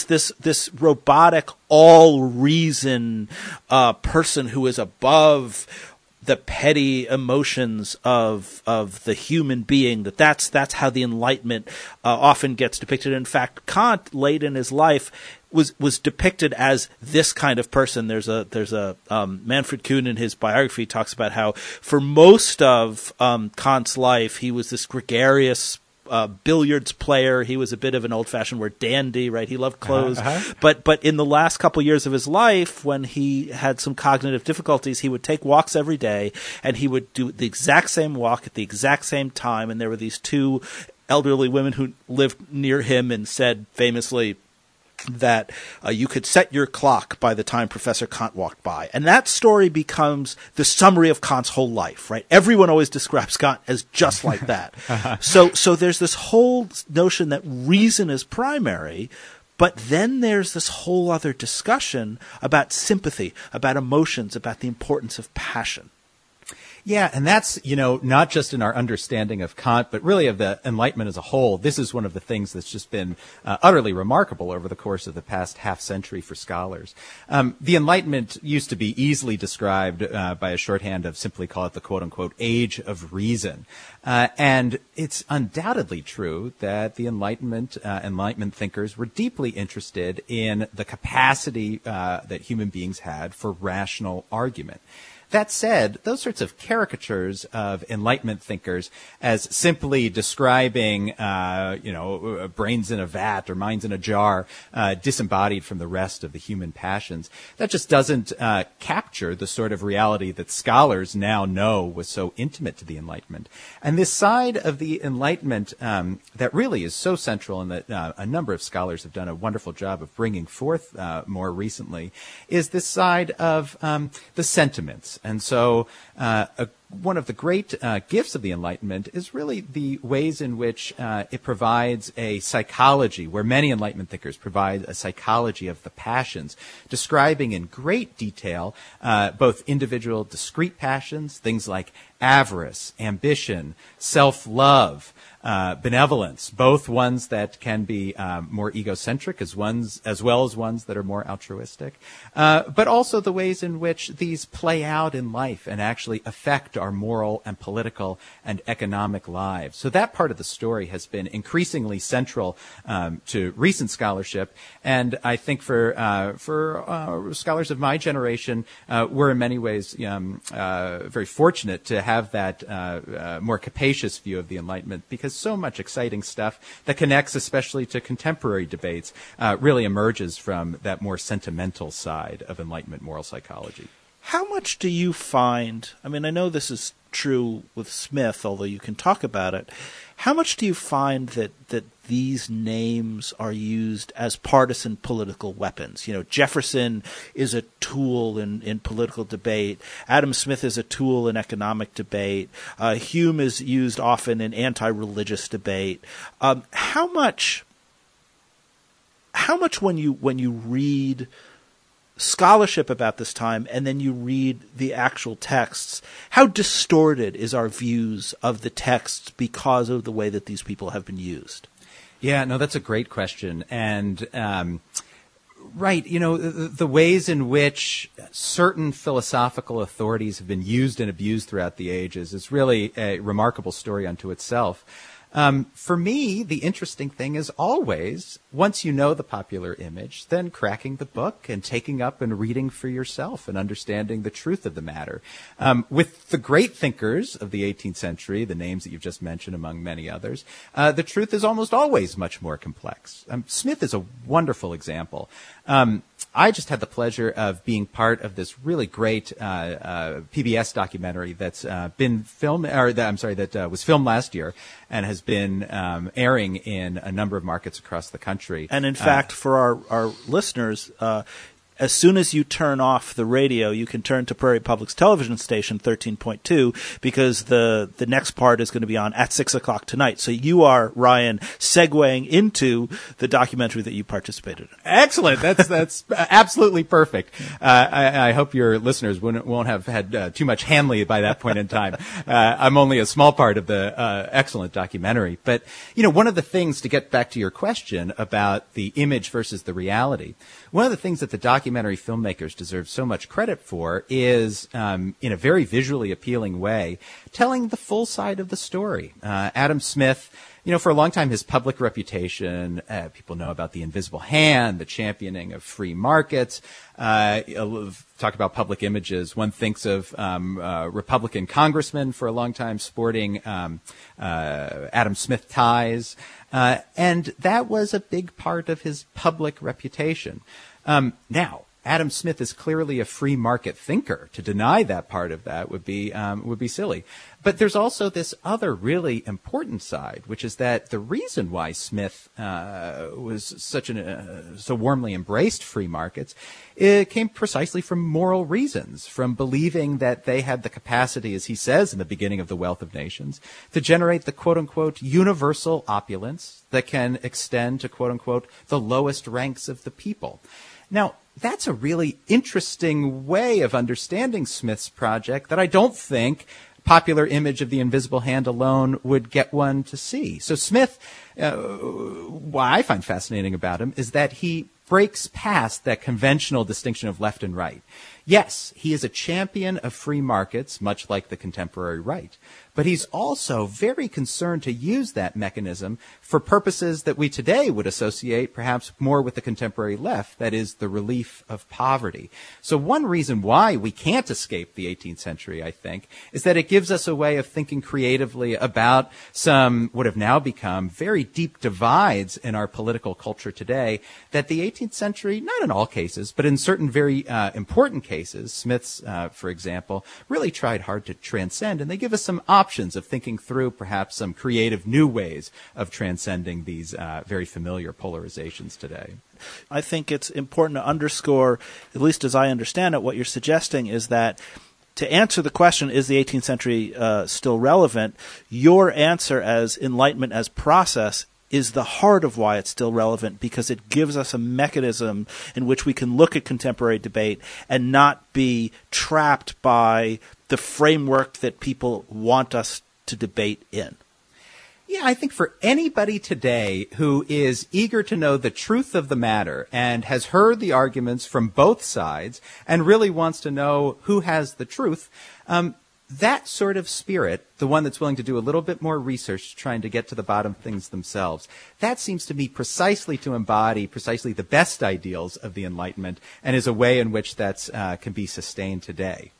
this robotic, all reason person who is above the petty emotions of the human being, that's how the Enlightenment often gets depicted. In fact, Kant, late in his life, was depicted as this kind of person. There's a Manfred Kuhn in his biography talks about how for most of Kant's life he was this gregarious billiards player. He was a bit of an old-fashioned word dandy, right? He loved clothes. But in the last couple years of his life, when he had some cognitive difficulties, he would take walks every day, and he would do the exact same walk at the exact same time. And there were these two elderly women who lived near him and said famously that you could set your clock by the time Professor Kant walked by. And that story becomes the summary of Kant's whole life, right? Everyone always describes Kant as just like that. So there's this whole notion that reason is primary, but then there's this whole other discussion about sympathy, about emotions, about the importance of passion.
Yeah, and that's, not just in our understanding of Kant, but really of the Enlightenment as a whole. This is one of the things that's just been utterly remarkable over the course of the past half century for scholars. The Enlightenment used to be easily described by a shorthand of simply call it the quote-unquote age of reason. And it's undoubtedly true that the Enlightenment thinkers were deeply interested in the capacity that human beings had for rational argument. That said, those sorts of caricatures of Enlightenment thinkers as simply describing, brains in a vat or minds in a jar, disembodied from the rest of the human passions, that just doesn't capture the sort of reality that scholars now know was so intimate to the Enlightenment. And this side of the Enlightenment that really is so central and that a number of scholars have done a wonderful job of bringing forth more recently is this side of the sentiments. And so one of the great gifts of the Enlightenment is really the ways in which it provides a psychology, where many Enlightenment thinkers provide a psychology of the passions, describing in great detail both individual discrete passions, things like avarice, ambition, self-love, benevolence, both ones that can be more egocentric as well as ones that are more altruistic, but also the ways in which these play out in life and actually affect our moral and political and economic lives. So that part of the story has been increasingly central to recent scholarship, and I think for scholars of my generation, we're in many ways very fortunate to have that more capacious view of the Enlightenment, because so much exciting stuff that connects especially to contemporary debates really emerges from that more sentimental side of Enlightenment moral psychology.
How much do you find, I know this is true with Smith, although you can talk about it, how much do you find that these names are used as partisan political weapons? Jefferson is a tool in political debate. Adam Smith is a tool in economic debate. Hume is used often in anti-religious debate. How much when you read scholarship about this time, and then you read the actual texts, how distorted is our views of the texts because of the way that these people have been used?
Yeah, no, that's a great question. And, right, the ways in which certain philosophical authorities have been used and abused throughout the ages is really a remarkable story unto itself. For me, the interesting thing is always, once you know the popular image, then cracking the book and taking up and reading for yourself and understanding the truth of the matter. With the great thinkers of the 18th century, the names that you've just mentioned among many others, the truth is almost always much more complex. Smith is a wonderful example. I just had the pleasure of being part of this really great PBS documentary that's been filmed, that was filmed last year and has been airing in a number of markets across the country.
And in fact, for our listeners, as soon as you turn off the radio, you can turn to Prairie Public's television station, 13.2, because the next part is going to be on at 6 o'clock tonight. So you are, Ryan, segueing into the documentary that you participated in.
Excellent. That's absolutely perfect. I hope your listeners won't have had too much Hanley by that point in time. I'm only a small part of the excellent documentary. But, one of the things, to get back to your question about the image versus the reality, one of the things that the documentary filmmakers deserve so much credit for is, in a very visually appealing way, telling the full side of the story. Adam Smith, for a long time, his public reputation, people know about the invisible hand, the championing of free markets, talk about public images. One thinks of Republican congressmen for a long time sporting Adam Smith ties, and that was a big part of his public reputation. Now, Adam Smith is clearly a free market thinker. To deny that part of that would be silly. But there's also this other really important side, which is that the reason why Smith was so warmly embraced free markets, it came precisely from moral reasons, from believing that they had the capacity, as he says in the beginning of The Wealth of Nations, to generate the quote-unquote universal opulence that can extend to quote-unquote the lowest ranks of the people. Now, that's a really interesting way of understanding Smith's project that I don't think popular image of the invisible hand alone would get one to see. So Smith, what I find fascinating about him is that he breaks past that conventional distinction of left and right. Yes, he is a champion of free markets, much like the contemporary right, but he's also very concerned to use that mechanism for purposes that we today would associate perhaps more with the contemporary left, that is, the relief of poverty. So one reason why we can't escape the 18th century, I think, is that it gives us a way of thinking creatively about some what have now become very deep divides in our political culture today that the 18th century, not in all cases, but in certain very important cases, Smith's, for example, really tried hard to transcend, and they give us some options of thinking through perhaps some creative new ways of transcending these very familiar polarizations today.
I think it's important to underscore, at least as I understand it, what you're suggesting is that to answer the question, is the 18th century still relevant, your answer as Enlightenment as process is the heart of why it's still relevant, because it gives us a mechanism in which we can look at contemporary debate and not be trapped by the framework that people want us to debate in.
Yeah, I think for anybody today who is eager to know the truth of the matter and has heard the arguments from both sides and really wants to know who has the truth, that sort of spirit, the one that's willing to do a little bit more research trying to get to the bottom of things themselves, that seems to me precisely to embody precisely the best ideals of the Enlightenment and is a way in which that's can be sustained today.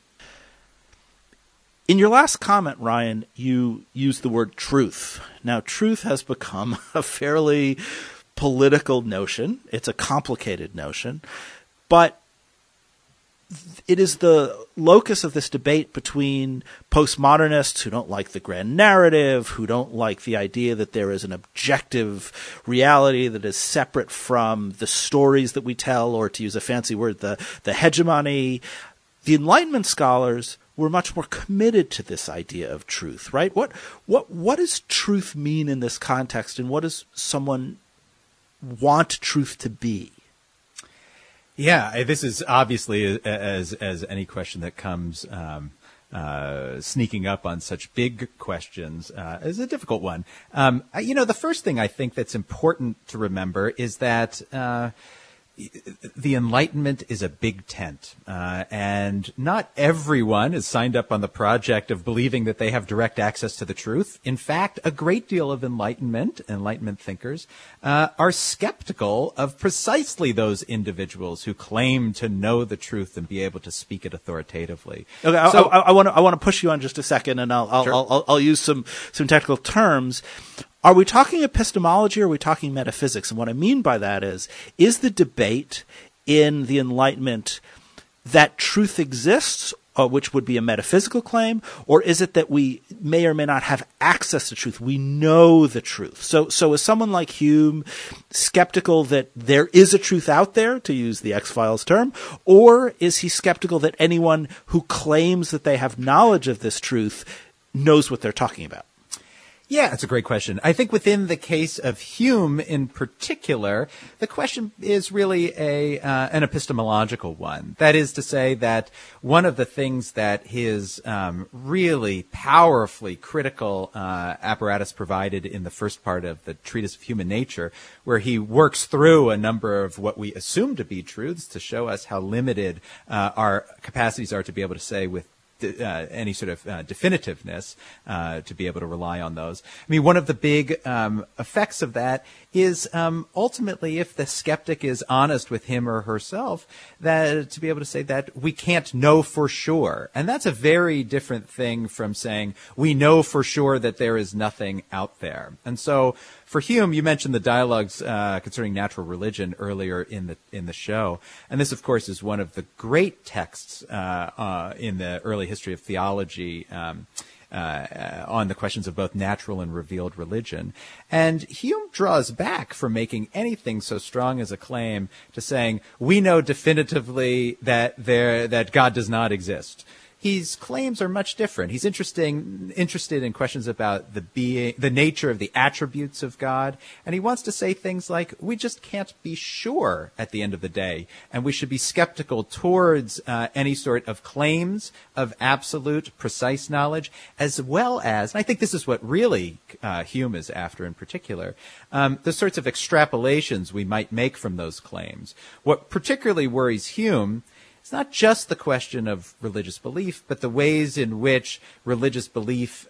In your last comment, Ryan, you used the word truth. Now, truth has become a fairly political notion. It's a complicated notion, but it is the locus of this debate between postmodernists who don't like the grand narrative, who don't like the idea that there is an objective reality that is separate from the stories that we tell, or to use a fancy word, the hegemony. The Enlightenment scholars were much more committed to this idea of truth, right? What does truth mean in this context, and what does someone want truth to be?
Yeah, this is obviously, as any question that comes sneaking up on such big questions is a difficult one. The first thing I think that's important to remember is that the Enlightenment is a big tent, and not everyone is signed up on the project of believing that they have direct access to the truth. In fact, a great deal of Enlightenment thinkers, are skeptical of precisely those individuals who claim to know the truth and be able to speak it authoritatively.
Okay,
so,
I want to put you on just a second, and I'll use some technical terms. Are we talking epistemology or are we talking metaphysics? And what I mean by that is the debate in the Enlightenment that truth exists, which would be a metaphysical claim, or is it that we may or may not have access to truth? We know the truth. So is someone like Hume skeptical that there is a truth out there, to use the X-Files term, or is he skeptical that anyone who claims that they have knowledge of this truth knows what they're talking about?
Yeah, that's a great question. I think within the case of Hume in particular, the question is really an epistemological one. That is to say that one of the things that his really powerfully critical apparatus provided in the first part of the Treatise of Human Nature, where he works through a number of what we assume to be truths to show us how limited our capacities are to be able to say with any sort of definitiveness to be able to rely on those. I mean, one of the big effects of that is ultimately, if the skeptic is honest with him or herself, that to be able to say that we can't know for sure. And that's a very different thing from saying we know for sure that there is nothing out there. And so for Hume, you mentioned the dialogues concerning natural religion earlier in the show, and this, of course, is one of the great texts in the early history of theology on the questions of both natural and revealed religion. And Hume draws back from making anything so strong as a claim to saying we know definitively that God does not exist. His claims are much different. He's interested in questions about the nature of the attributes of God, and he wants to say things like, we just can't be sure at the end of the day, and we should be skeptical towards any sort of claims of absolute, precise knowledge, as well as, and I think this is what really Hume is after in particular, the sorts of extrapolations we might make from those claims. What particularly worries Hume, it's not just the question of religious belief, but the ways in which religious belief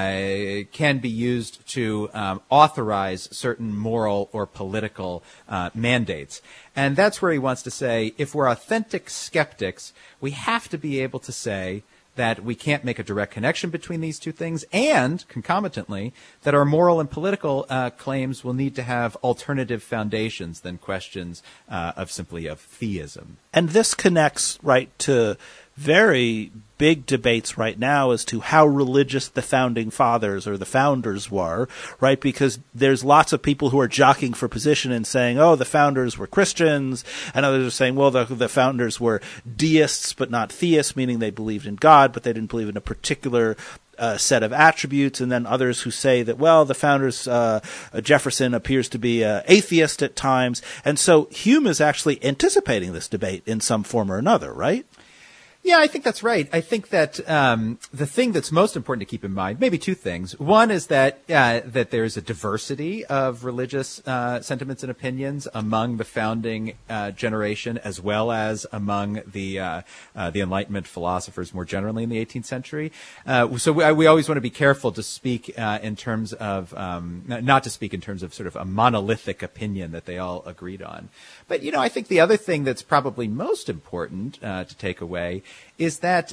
can be used to authorize certain moral or political mandates. And that's where he wants to say, if we're authentic skeptics, we have to be able to say that we can't make a direct connection between these two things, and concomitantly, that our moral and political claims will need to have alternative foundations than questions of theism.
And this connects right to very big debates right now as to how religious the founding fathers or the founders were, right? Because there's lots of people who are jockeying for position and saying, oh, the founders were Christians, and others are saying, well, the founders were deists but not theists, meaning they believed in God, but they didn't believe in a particular set of attributes, and then others who say that, well, the founders, Jefferson appears to be atheist at times. And so Hume is actually anticipating this debate in some form or another, right?
Yeah, I think that's right. I think that the thing that's most important to keep in mind, maybe two things. One is that there's a diversity of religious sentiments and opinions among the founding generation, as well as among the Enlightenment philosophers more generally in the 18th century. So we always want to be careful to speak in terms of not to speak in terms of sort of a monolithic opinion that they all agreed on. But I think the other thing that's probably most important to take away is that,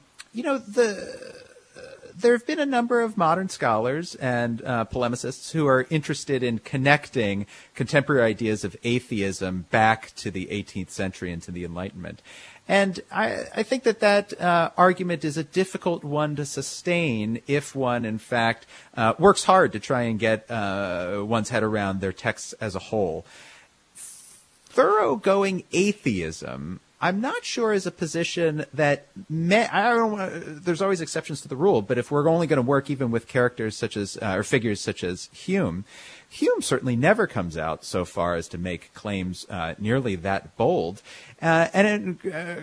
there have been a number of modern scholars and polemicists who are interested in connecting contemporary ideas of atheism back to the 18th century and to the Enlightenment. And I think that argument is a difficult one to sustain if one, in fact, works hard to try and get one's head around their texts as a whole. Thoroughgoing atheism, I'm not sure is a position that there's always exceptions to the rule, but if we're only going to work even with characters such as or figures such as Hume Hume certainly never comes out so far as to make claims nearly that bold. And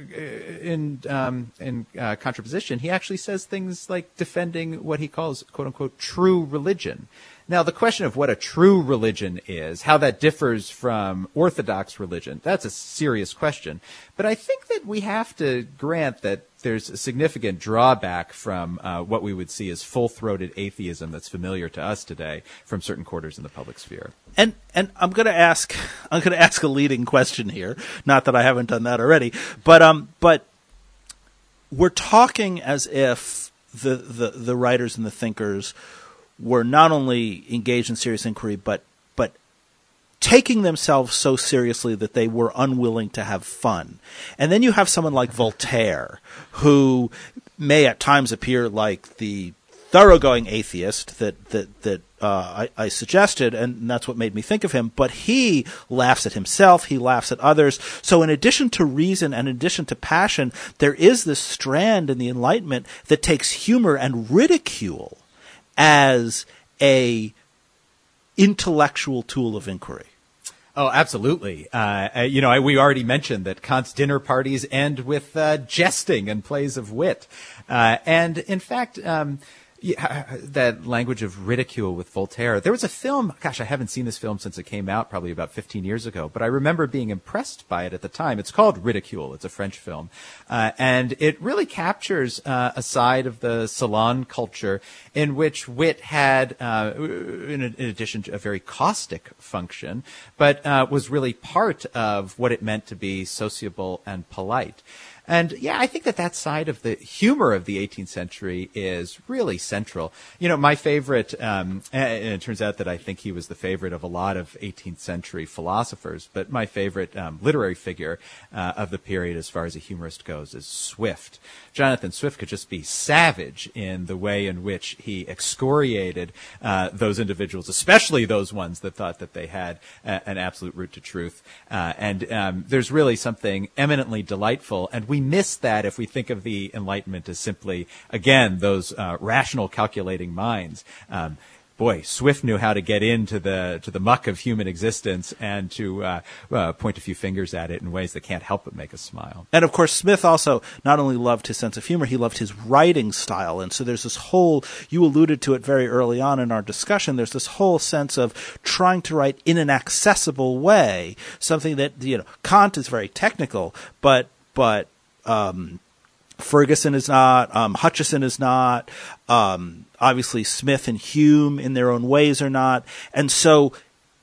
in contraposition, he actually says things like defending what he calls, quote unquote, true religion. Now, the question of what a true religion is, how that differs from orthodox religion, that's a serious question. But I think that we have to grant that there's a significant drawback from what we would see as full-throated atheism that's familiar to us today from certain quarters in the public sphere.
And I'm going to ask a leading question here. Not that I haven't done that already, but we're talking as if the writers and the thinkers were not only engaged in serious inquiry, but taking themselves so seriously that they were unwilling to have fun. And then you have someone like Voltaire, who may at times appear like the thoroughgoing atheist that I suggested, and that's what made me think of him. But he laughs at himself, he laughs at others. So in addition to reason and in addition to passion, there is this strand in the Enlightenment that takes humor and ridicule as a intellectual tool of inquiry.
Oh, absolutely. We already mentioned that Kant's dinner parties end with jesting and plays of wit. And in fact, that language of ridicule with Voltaire. There was a film, gosh, I haven't seen this film since it came out, probably about 15 years ago, but I remember being impressed by it at the time. It's called Ridicule. It's a French film. And it really captures a side of the salon culture in which wit had, in addition to a very caustic function, but was really part of what it meant to be sociable and polite. And yeah, I think that side of the humor of the 18th century is really central. You know, my favorite, and it turns out that I think he was the favorite of a lot of 18th century philosophers, but my favorite literary figure of the period as far as a humorist goes is Swift. Jonathan Swift could just be savage in the way in which he excoriated those individuals, especially those ones that thought that they had an absolute root to truth. And there's really something eminently delightful, and we miss that if we think of the Enlightenment as simply, again, those rational, calculating minds. Boy, Swift knew how to get into the muck of human existence and to point a few fingers at it in ways that can't help but make us smile.
And of course, Smith also not only loved his sense of humor, he loved his writing style. And so there's this whole, you alluded to it very early on in our discussion, there's this whole sense of trying to write in an accessible way, something that, Kant is very technical, but Ferguson is not, Hutcheson is not, obviously Smith and Hume in their own ways are not. And so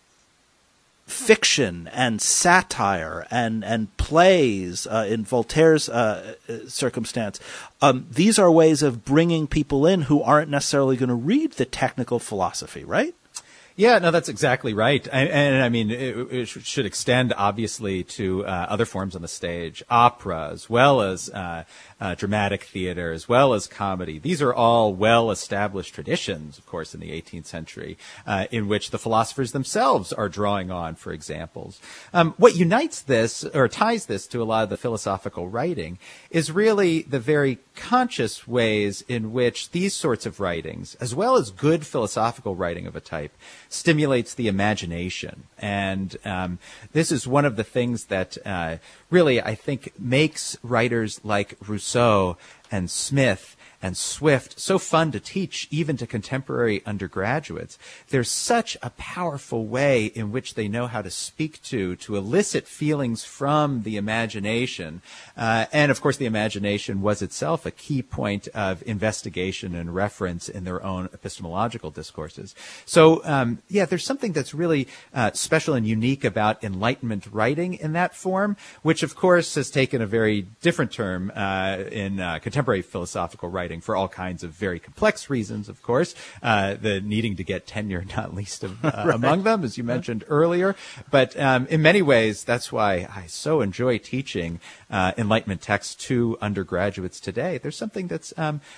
fiction and satire and plays, in Voltaire's circumstance, these are ways of bringing people in who aren't necessarily going to read the technical philosophy, right?
Yeah, no, that's exactly right. And I mean, it should extend, obviously, to other forms on the stage, opera, as well as dramatic theater, as well as comedy. These are all well-established traditions, of course, in the 18th century, in which the philosophers themselves are drawing on for examples. What unites this, or ties this to a lot of the philosophical writing, is really the very conscious ways in which these sorts of writings, as well as good philosophical writing of a type, stimulates the imagination. And this is one of the things that really, I think, makes writers like Rousseau and Smith and Swift so fun to teach, even to contemporary undergraduates. There's such a powerful way in which they know how to speak to elicit feelings from the imagination. And of course, the imagination was itself a key point of investigation and reference in their own epistemological discourses. So, there's something that's really special and unique about Enlightenment writing in that form, which of course has taken a very different term in contemporary philosophical writing for all kinds of very complex reasons, of course, the needing to get tenure not least of, among them, as you mentioned earlier. But in many ways, that's why I so enjoy teaching Enlightenment texts to undergraduates today. There's something that's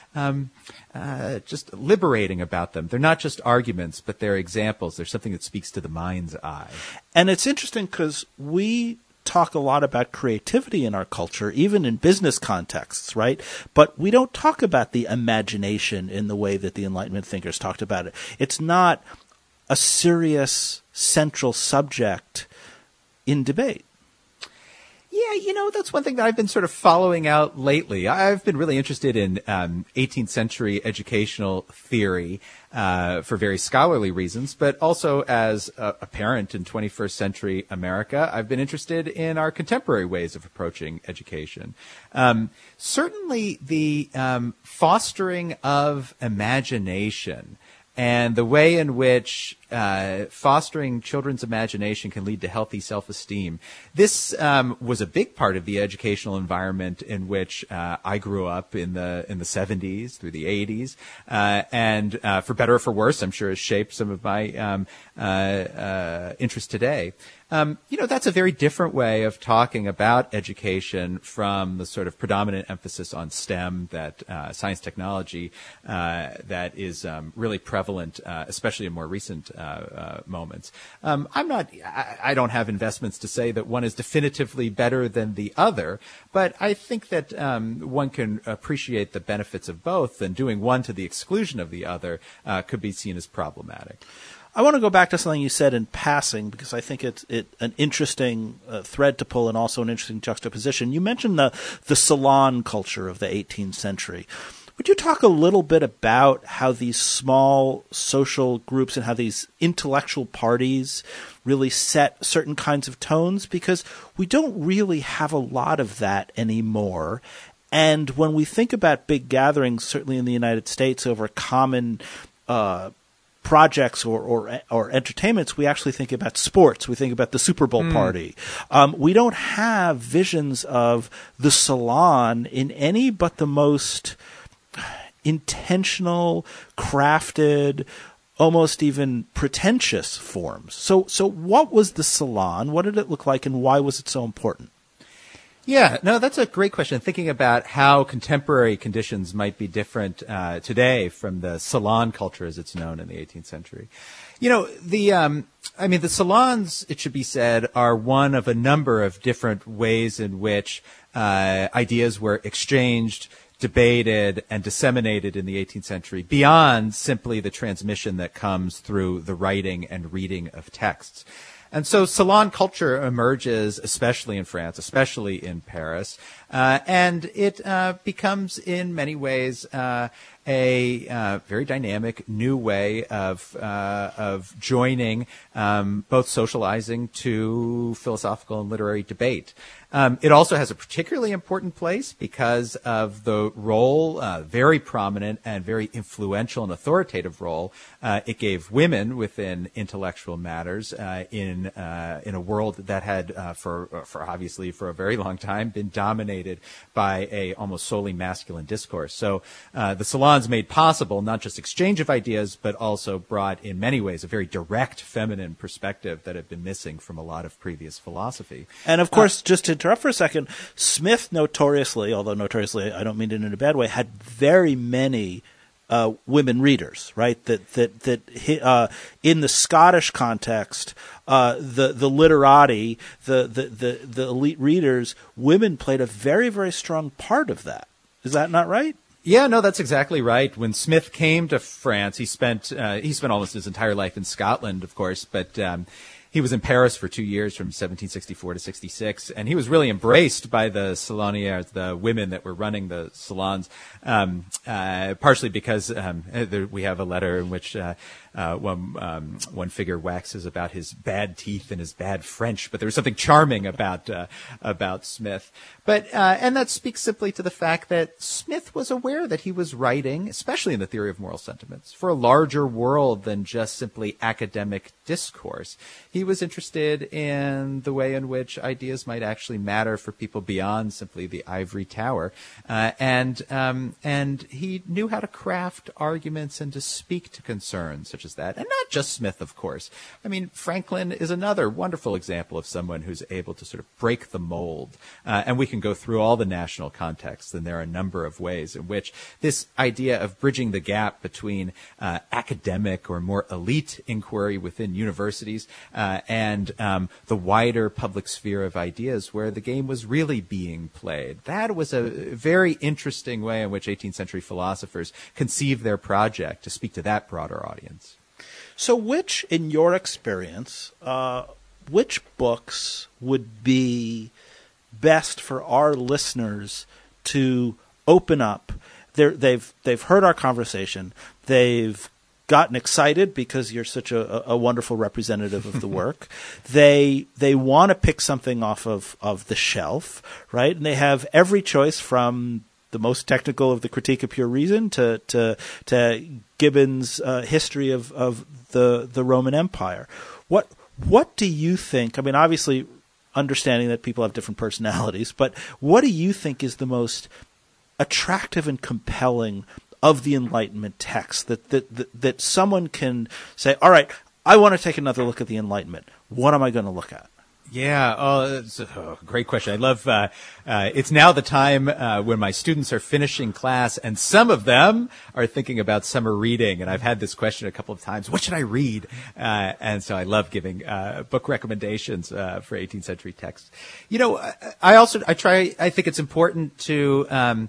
just liberating about them. They're not just arguments, but they're examples. There's something that speaks to the mind's eye.
And it's interesting because we talk a lot about creativity in our culture, even in business contexts, right? But we don't talk about the imagination in the way that the Enlightenment thinkers talked about it. It's not a serious central subject in debate.
Yeah, that's one thing that I've been sort of following out lately. I've been really interested in 18th century educational theory for very scholarly reasons, but also as a parent in 21st century America, I've been interested in our contemporary ways of approaching education. Certainly the fostering of imagination and the way in which fostering children's imagination can lead to healthy self-esteem. This was a big part of the educational environment in which I grew up in the 70s through the 80s, and for better or for worse, I'm sure has shaped some of my interest today. That's a very different way of talking about education from the sort of predominant emphasis on STEM, that science technology, that is really prevalent, especially in more recent moments. I don't have investments to say that one is definitively better than the other, but I think that one can appreciate the benefits of both, and doing one to the exclusion of the other could be seen as problematic.
I want to go back to something you said in passing, because I think it's an interesting thread to pull and also an interesting juxtaposition. You mentioned the salon culture of the 18th century. Would you talk a little bit about how these small social groups and how these intellectual parties really set certain kinds of tones? Because we don't really have a lot of that anymore. And when we think about big gatherings, certainly in the United States, over common projects or entertainments, we actually think about sports. We think about the Super Bowl party. We don't have visions of the salon in any but the most intentional, crafted, almost even pretentious forms. So what was the salon? What did it look like, and why was it so important?
Yeah, no, that's a great question. Thinking about how contemporary conditions might be different today from the salon culture as it's known in the 18th century. The salons, it should be said, are one of a number of different ways in which ideas were exchanged, debated, and disseminated in the 18th century beyond simply the transmission that comes through the writing and reading of texts. And so salon culture emerges, especially in France, especially in Paris, and it becomes in many ways a very dynamic new way of joining both socializing to philosophical and literary debate. It also has a particularly important place because of the role, very prominent and very influential and authoritative role it gave women within intellectual matters in a world that had, for obviously for a very long time, been dominated by a almost solely masculine discourse. So the salons made possible not just exchange of ideas, but also brought in many ways a very direct feminine perspective that had been missing from a lot of previous philosophy.
And of course, just to interrupt for a second, Smith notoriously, although notoriously I don't mean it in a bad way, had very many women readers, right? That in the Scottish context, the literati, the elite readers, women played a very, very strong part of that. Is that not right?
Yeah, no, that's exactly right. When Smith came to France, he spent almost his entire life in Scotland, of course, but he was in Paris for 2 years from 1764 to 66, and he was really embraced by the salonières, the women that were running the salons, partially because we have a letter in which one figure waxes about his bad teeth and his bad French, but there was something charming about Smith. But and that speaks simply to the fact that Smith was aware that he was writing, especially in the theory of moral sentiments, for a larger world than just simply academic discourse. He was interested in the way in which ideas might actually matter for people beyond simply the ivory tower, and he knew how to craft arguments and to speak to concerns such as that. And not just Smith, of course. I mean, Franklin is another wonderful example of someone who's able to sort of break the mold. And we can go through all the national contexts, and there are a number of ways in which this idea of bridging the gap between academic or more elite inquiry within universities and the wider public sphere of ideas where the game was really being played. That was a very interesting way in which 18th century philosophers conceived their project to speak to that broader audience.
So which, in your experience, which books would be best for our listeners to open up? They've heard our conversation. They've gotten excited because you're such a wonderful representative of the work. They want to pick something off of the shelf, right? And they have every choice from the most technical of the Critique of Pure Reason to Gibbon's history of the Roman Empire. What do you think? I mean, obviously, understanding that people have different personalities, but what do you think is the most attractive and compelling of the Enlightenment text that someone can say, all right, I want to take another look at the Enlightenment. What am I going to look at?
Yeah, that's a great question. I love, it's now the time when my students are finishing class, and some of them are thinking about summer reading, and I've had this question a couple of times, what should I read? And so I love giving book recommendations for 18th century texts. I think it's important to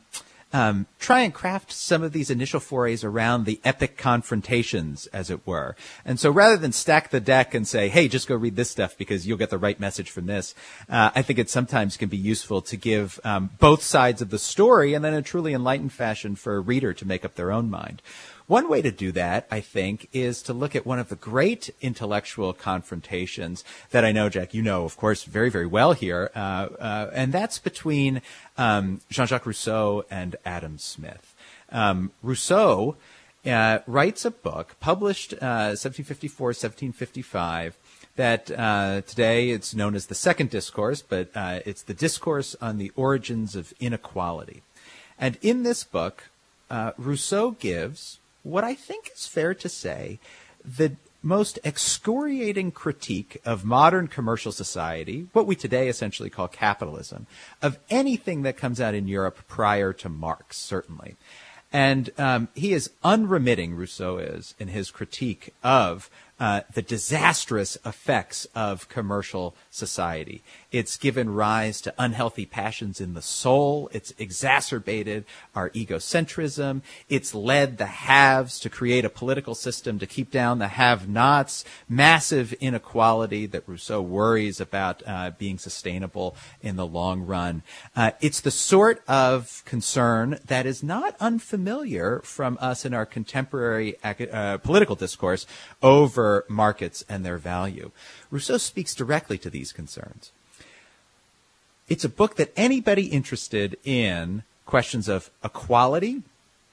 try and craft some of these initial forays around the epic confrontations, as it were. And so rather than stack the deck and say, hey, just go read this stuff because you'll get the right message from this, I think it sometimes can be useful to give both sides of the story and then in a truly enlightened fashion for a reader to make up their own mind. One way to do that, I think, is to look at one of the great intellectual confrontations that I know, Jack, you know, of course, very, very well here, and that's between Jean-Jacques Rousseau and Adam Smith. Rousseau writes a book published 1754, 1755, that today it's known as the Second Discourse, but it's the Discourse on the Origins of Inequality. And in this book, Rousseau gives what I think is fair to say the most excoriating critique of modern commercial society, what we today essentially call capitalism, of anything that comes out in Europe prior to Marx, certainly. And he is unremitting, Rousseau is, in his critique of the disastrous effects of commercial society. It's given rise to unhealthy passions in the soul. It's exacerbated our egocentrism. It's led the haves to create a political system to keep down the have-nots. Massive inequality that Rousseau worries about being sustainable in the long run. It's the sort of concern that is not unfamiliar from us in our contemporary political discourse over markets and their value. Rousseau speaks directly to these concerns. It's a book that anybody interested in questions of equality,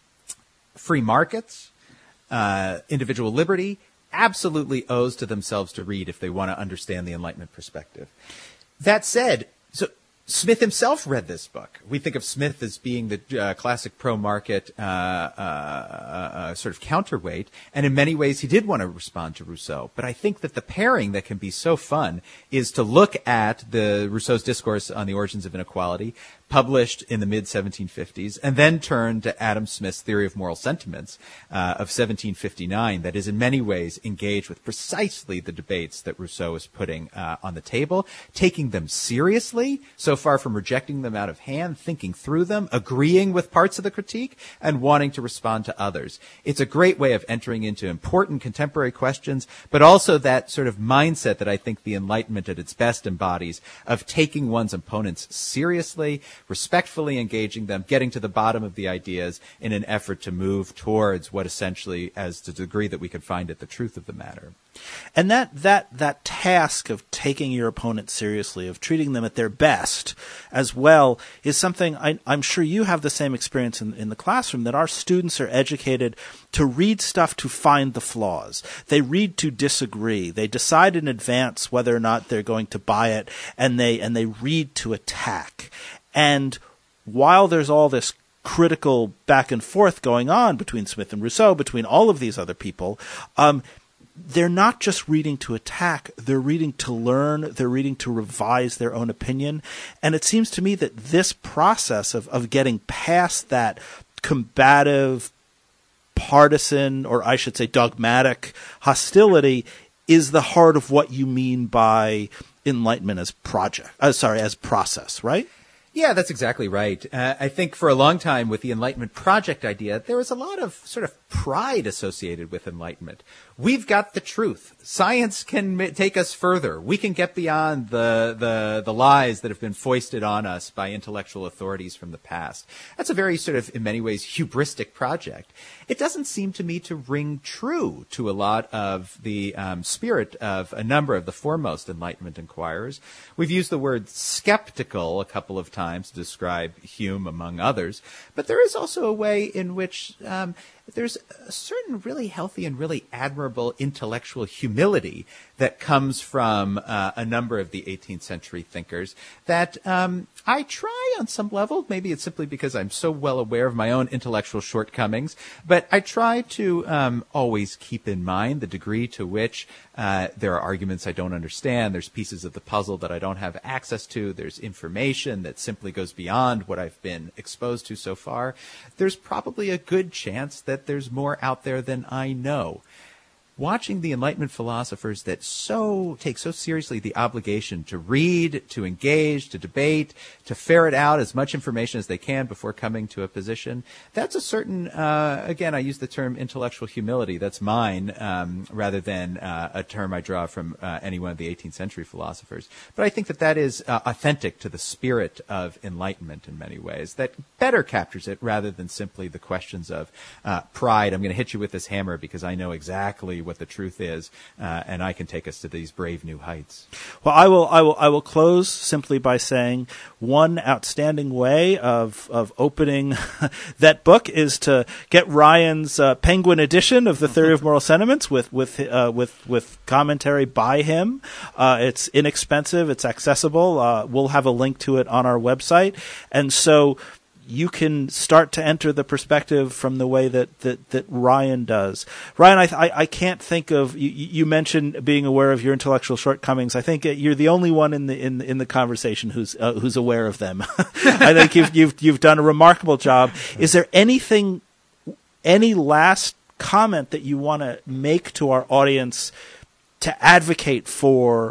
free markets, individual liberty, absolutely owes to themselves to read if they want to understand the Enlightenment perspective. That said, so Smith himself read this book. We think of Smith as being the classic pro-market sort of counterweight, and in many ways he did want to respond to Rousseau. But I think that the pairing that can be so fun is to look at the Rousseau's Discourse on the Origins of Inequality, published in the mid-1750s, and then turn to Adam Smith's Theory of Moral Sentiments of 1759 that is in many ways engaged with precisely the debates that Rousseau is putting on the table, taking them seriously, so far from rejecting them out of hand, thinking through them, agreeing with parts of the critique, and wanting to respond to others. It's a great way of entering into important contemporary questions, but also that sort of mindset that I think the Enlightenment at its best embodies of taking one's opponents seriously, respectfully engaging them, getting to the bottom of the ideas in an effort to move towards what essentially, as to the degree that we can find it, the truth of the matter.
And that task of taking your opponent seriously, of treating them at their best as well, is something I'm sure you have the same experience in the classroom, that our students are educated to read stuff to find the flaws. They read to disagree. They decide in advance whether or not they're going to buy it, and they read to attack. And while there's all this critical back and forth going on between Smith and Rousseau, between all of these other people, they're not just reading to attack, they're reading to learn, they're reading to revise their own opinion. And it seems to me that this process of getting past that combative, partisan, or I should say dogmatic hostility is the heart of what you mean by Enlightenment as process, right?
Yeah, that's exactly right. I think for a long time with the Enlightenment Project idea, there was a lot of sort of pride associated with Enlightenment. We've got the truth. Science can take us further. We can get beyond the lies that have been foisted on us by intellectual authorities from the past. That's a very sort of, in many ways, hubristic project. It doesn't seem to me to ring true to a lot of the spirit of a number of the foremost Enlightenment inquirers. We've used the word skeptical a couple of times to describe Hume, among others, but there is also a way in which there's a certain really healthy and really admirable intellectual humility that comes from a number of the 18th century thinkers that I try on some level, maybe it's simply because I'm so well aware of my own intellectual shortcomings, but I try to always keep in mind the degree to which there are arguments I don't understand, there's pieces of the puzzle that I don't have access to, there's information that simply goes beyond what I've been exposed to so far. There's probably a good chance that there's more out there than I know. Watching the Enlightenment philosophers that take so seriously the obligation to read, to engage, to debate, to ferret out as much information as they can before coming to a position, that's a certain, again, I use the term intellectual humility, that's mine, rather than a term I draw from any one of the 18th century philosophers. But I think that is authentic to the spirit of Enlightenment in many ways, that better captures it rather than simply the questions of pride. I'm going to hit you with this hammer because I know exactly what the truth is, and I can take us to these brave new heights.
Well, I will close simply by saying one outstanding way of opening that book is to get Ryan's Penguin edition of the Theory of Moral Sentiments with commentary by him. It's inexpensive, it's accessible. We'll have a link to it on our website, and so you can start to enter the perspective from the way that Ryan does. Ryan, I can't think of you mentioned being aware of your intellectual shortcomings. I think you're the only one in the conversation who's aware of them. I think you've done a remarkable job. Is there any last comment that you want to make to our audience to advocate for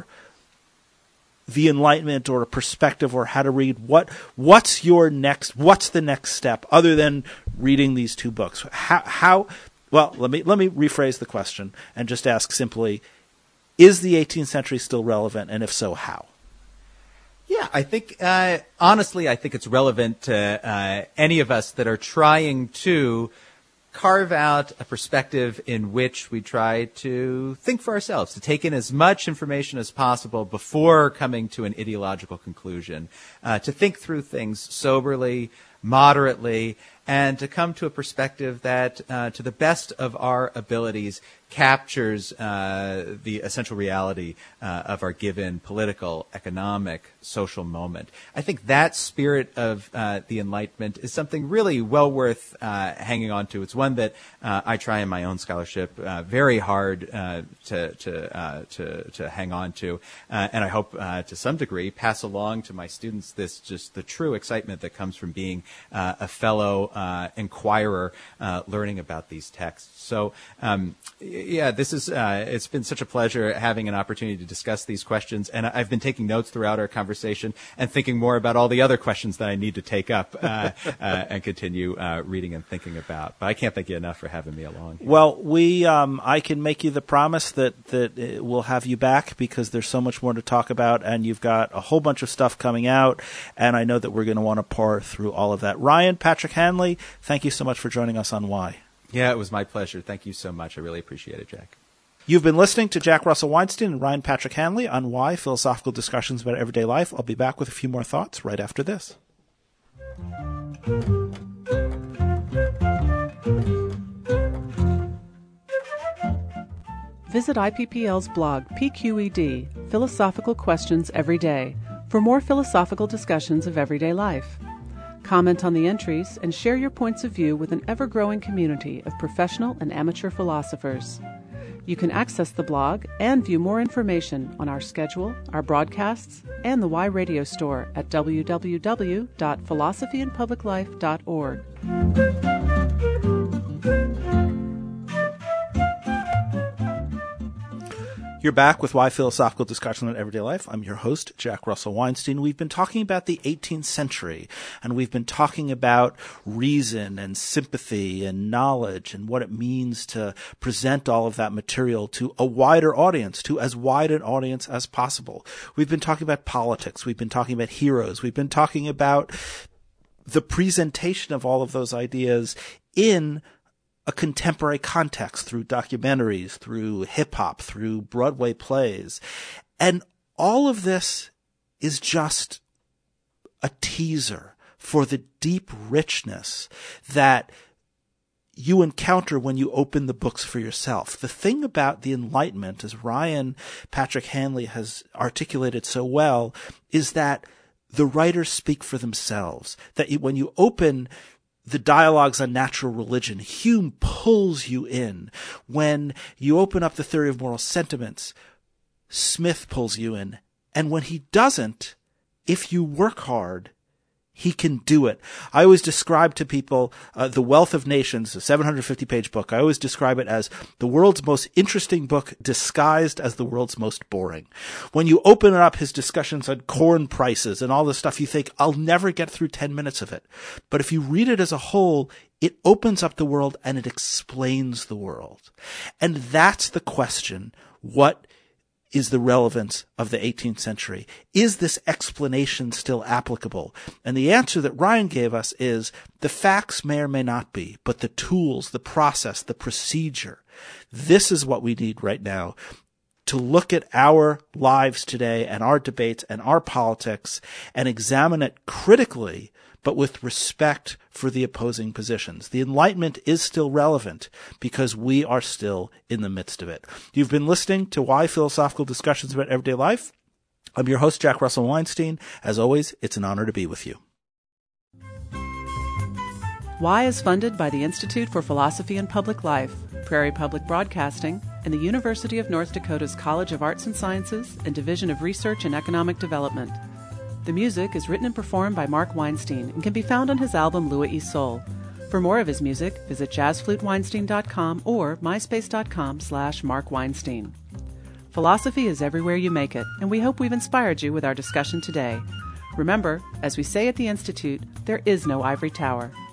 the Enlightenment or a perspective or how to read? What's the next step other than reading these two books? Well, let me rephrase the question and just ask simply, is the 18th century still relevant, and if so, how?
Yeah, I think, honestly, I think it's relevant to any of us that are trying to carve out a perspective in which we try to think for ourselves, to take in as much information as possible before coming to an ideological conclusion, to think through things soberly, moderately, and to come to a perspective that, to the best of our abilities, captures the essential reality of our given political, economic, social moment. I think that spirit of the Enlightenment is something really well worth hanging on to. It's one that I try in my own scholarship very hard to hang on to, and I hope to some degree pass along to my students just the true excitement that comes from being a fellow inquirer learning about these texts. So yeah, this is it's been such a pleasure having an opportunity to discuss these questions, and I've been taking notes throughout our conversation and thinking more about all the other questions that I need to take up and continue reading and thinking about. But I can't thank you enough for having me along.
Well, I can make you the promise that we'll have you back because there's so much more to talk about, and you've got a whole bunch of stuff coming out, and I know that we're going to want to pour through all of that. Ryan Patrick Hanley, thank you so much for joining us on Why.
Yeah, it was my pleasure. Thank you so much. I really appreciate it, Jack.
You've been listening to Jack Russell Weinstein and Ryan Patrick Hanley on Why, Philosophical Discussions about Everyday Life. I'll be back with a few more thoughts right after this.
Visit IPPL's blog, PQED, Philosophical Questions Every Day, for more philosophical discussions of everyday life. Comment on the entries and share your points of view with an ever-growing community of professional and amateur philosophers. You can access the blog and view more information on our schedule, our broadcasts, and the Y Radio store at www.philosophyandpubliclife.org.
You're back with Why Philosophical Discussion on Everyday Life. I'm your host, Jack Russell Weinstein. We've been talking about the 18th century, and we've been talking about reason and sympathy and knowledge and what it means to present all of that material to a wider audience, to as wide an audience as possible. We've been talking about politics. We've been talking about heroes. We've been talking about the presentation of all of those ideas in a contemporary context through documentaries, through hip-hop, through Broadway plays. And all of this is just a teaser for the deep richness that you encounter when you open the books for yourself. The thing about the Enlightenment, as Ryan Patrick Hanley has articulated so well, is that the writers speak for themselves. That when you open the dialogues on natural religion, Hume pulls you in. When you open up the theory of moral sentiments, Smith pulls you in. And when he doesn't, if you work hard, he can do it. I always describe to people The Wealth of Nations, a 750-page book. I always describe it as the world's most interesting book disguised as the world's most boring. When you open up his discussions on corn prices and all this stuff, you think, I'll never get through 10 minutes of it. But if you read it as a whole, it opens up the world and it explains the world. And that's the question. What is the relevance of the 18th century? Is this explanation still applicable? And the answer that Ryan gave us is the facts may or may not be, but the tools, the process, the procedure, this is what we need right now to look at our lives today and our debates and our politics and examine it critically, but with respect for the opposing positions. The Enlightenment is still relevant because we are still in the midst of it. You've been listening to Why Philosophical Discussions about Everyday Life. I'm your host, Jack Russell Weinstein. As always, it's an honor to be with you.
Why is funded by the Institute for Philosophy and Public Life, Prairie Public Broadcasting, and the University of North Dakota's College of Arts and Sciences and Division of Research and Economic Development. The music is written and performed by Mark Weinstein and can be found on his album Louis E. Soul. For more of his music, visit jazzfluteweinstein.com or myspace.com/Mark Weinstein. Philosophy is everywhere you make it, and we hope we've inspired you with our discussion today. Remember, as we say at the Institute, there is no ivory tower.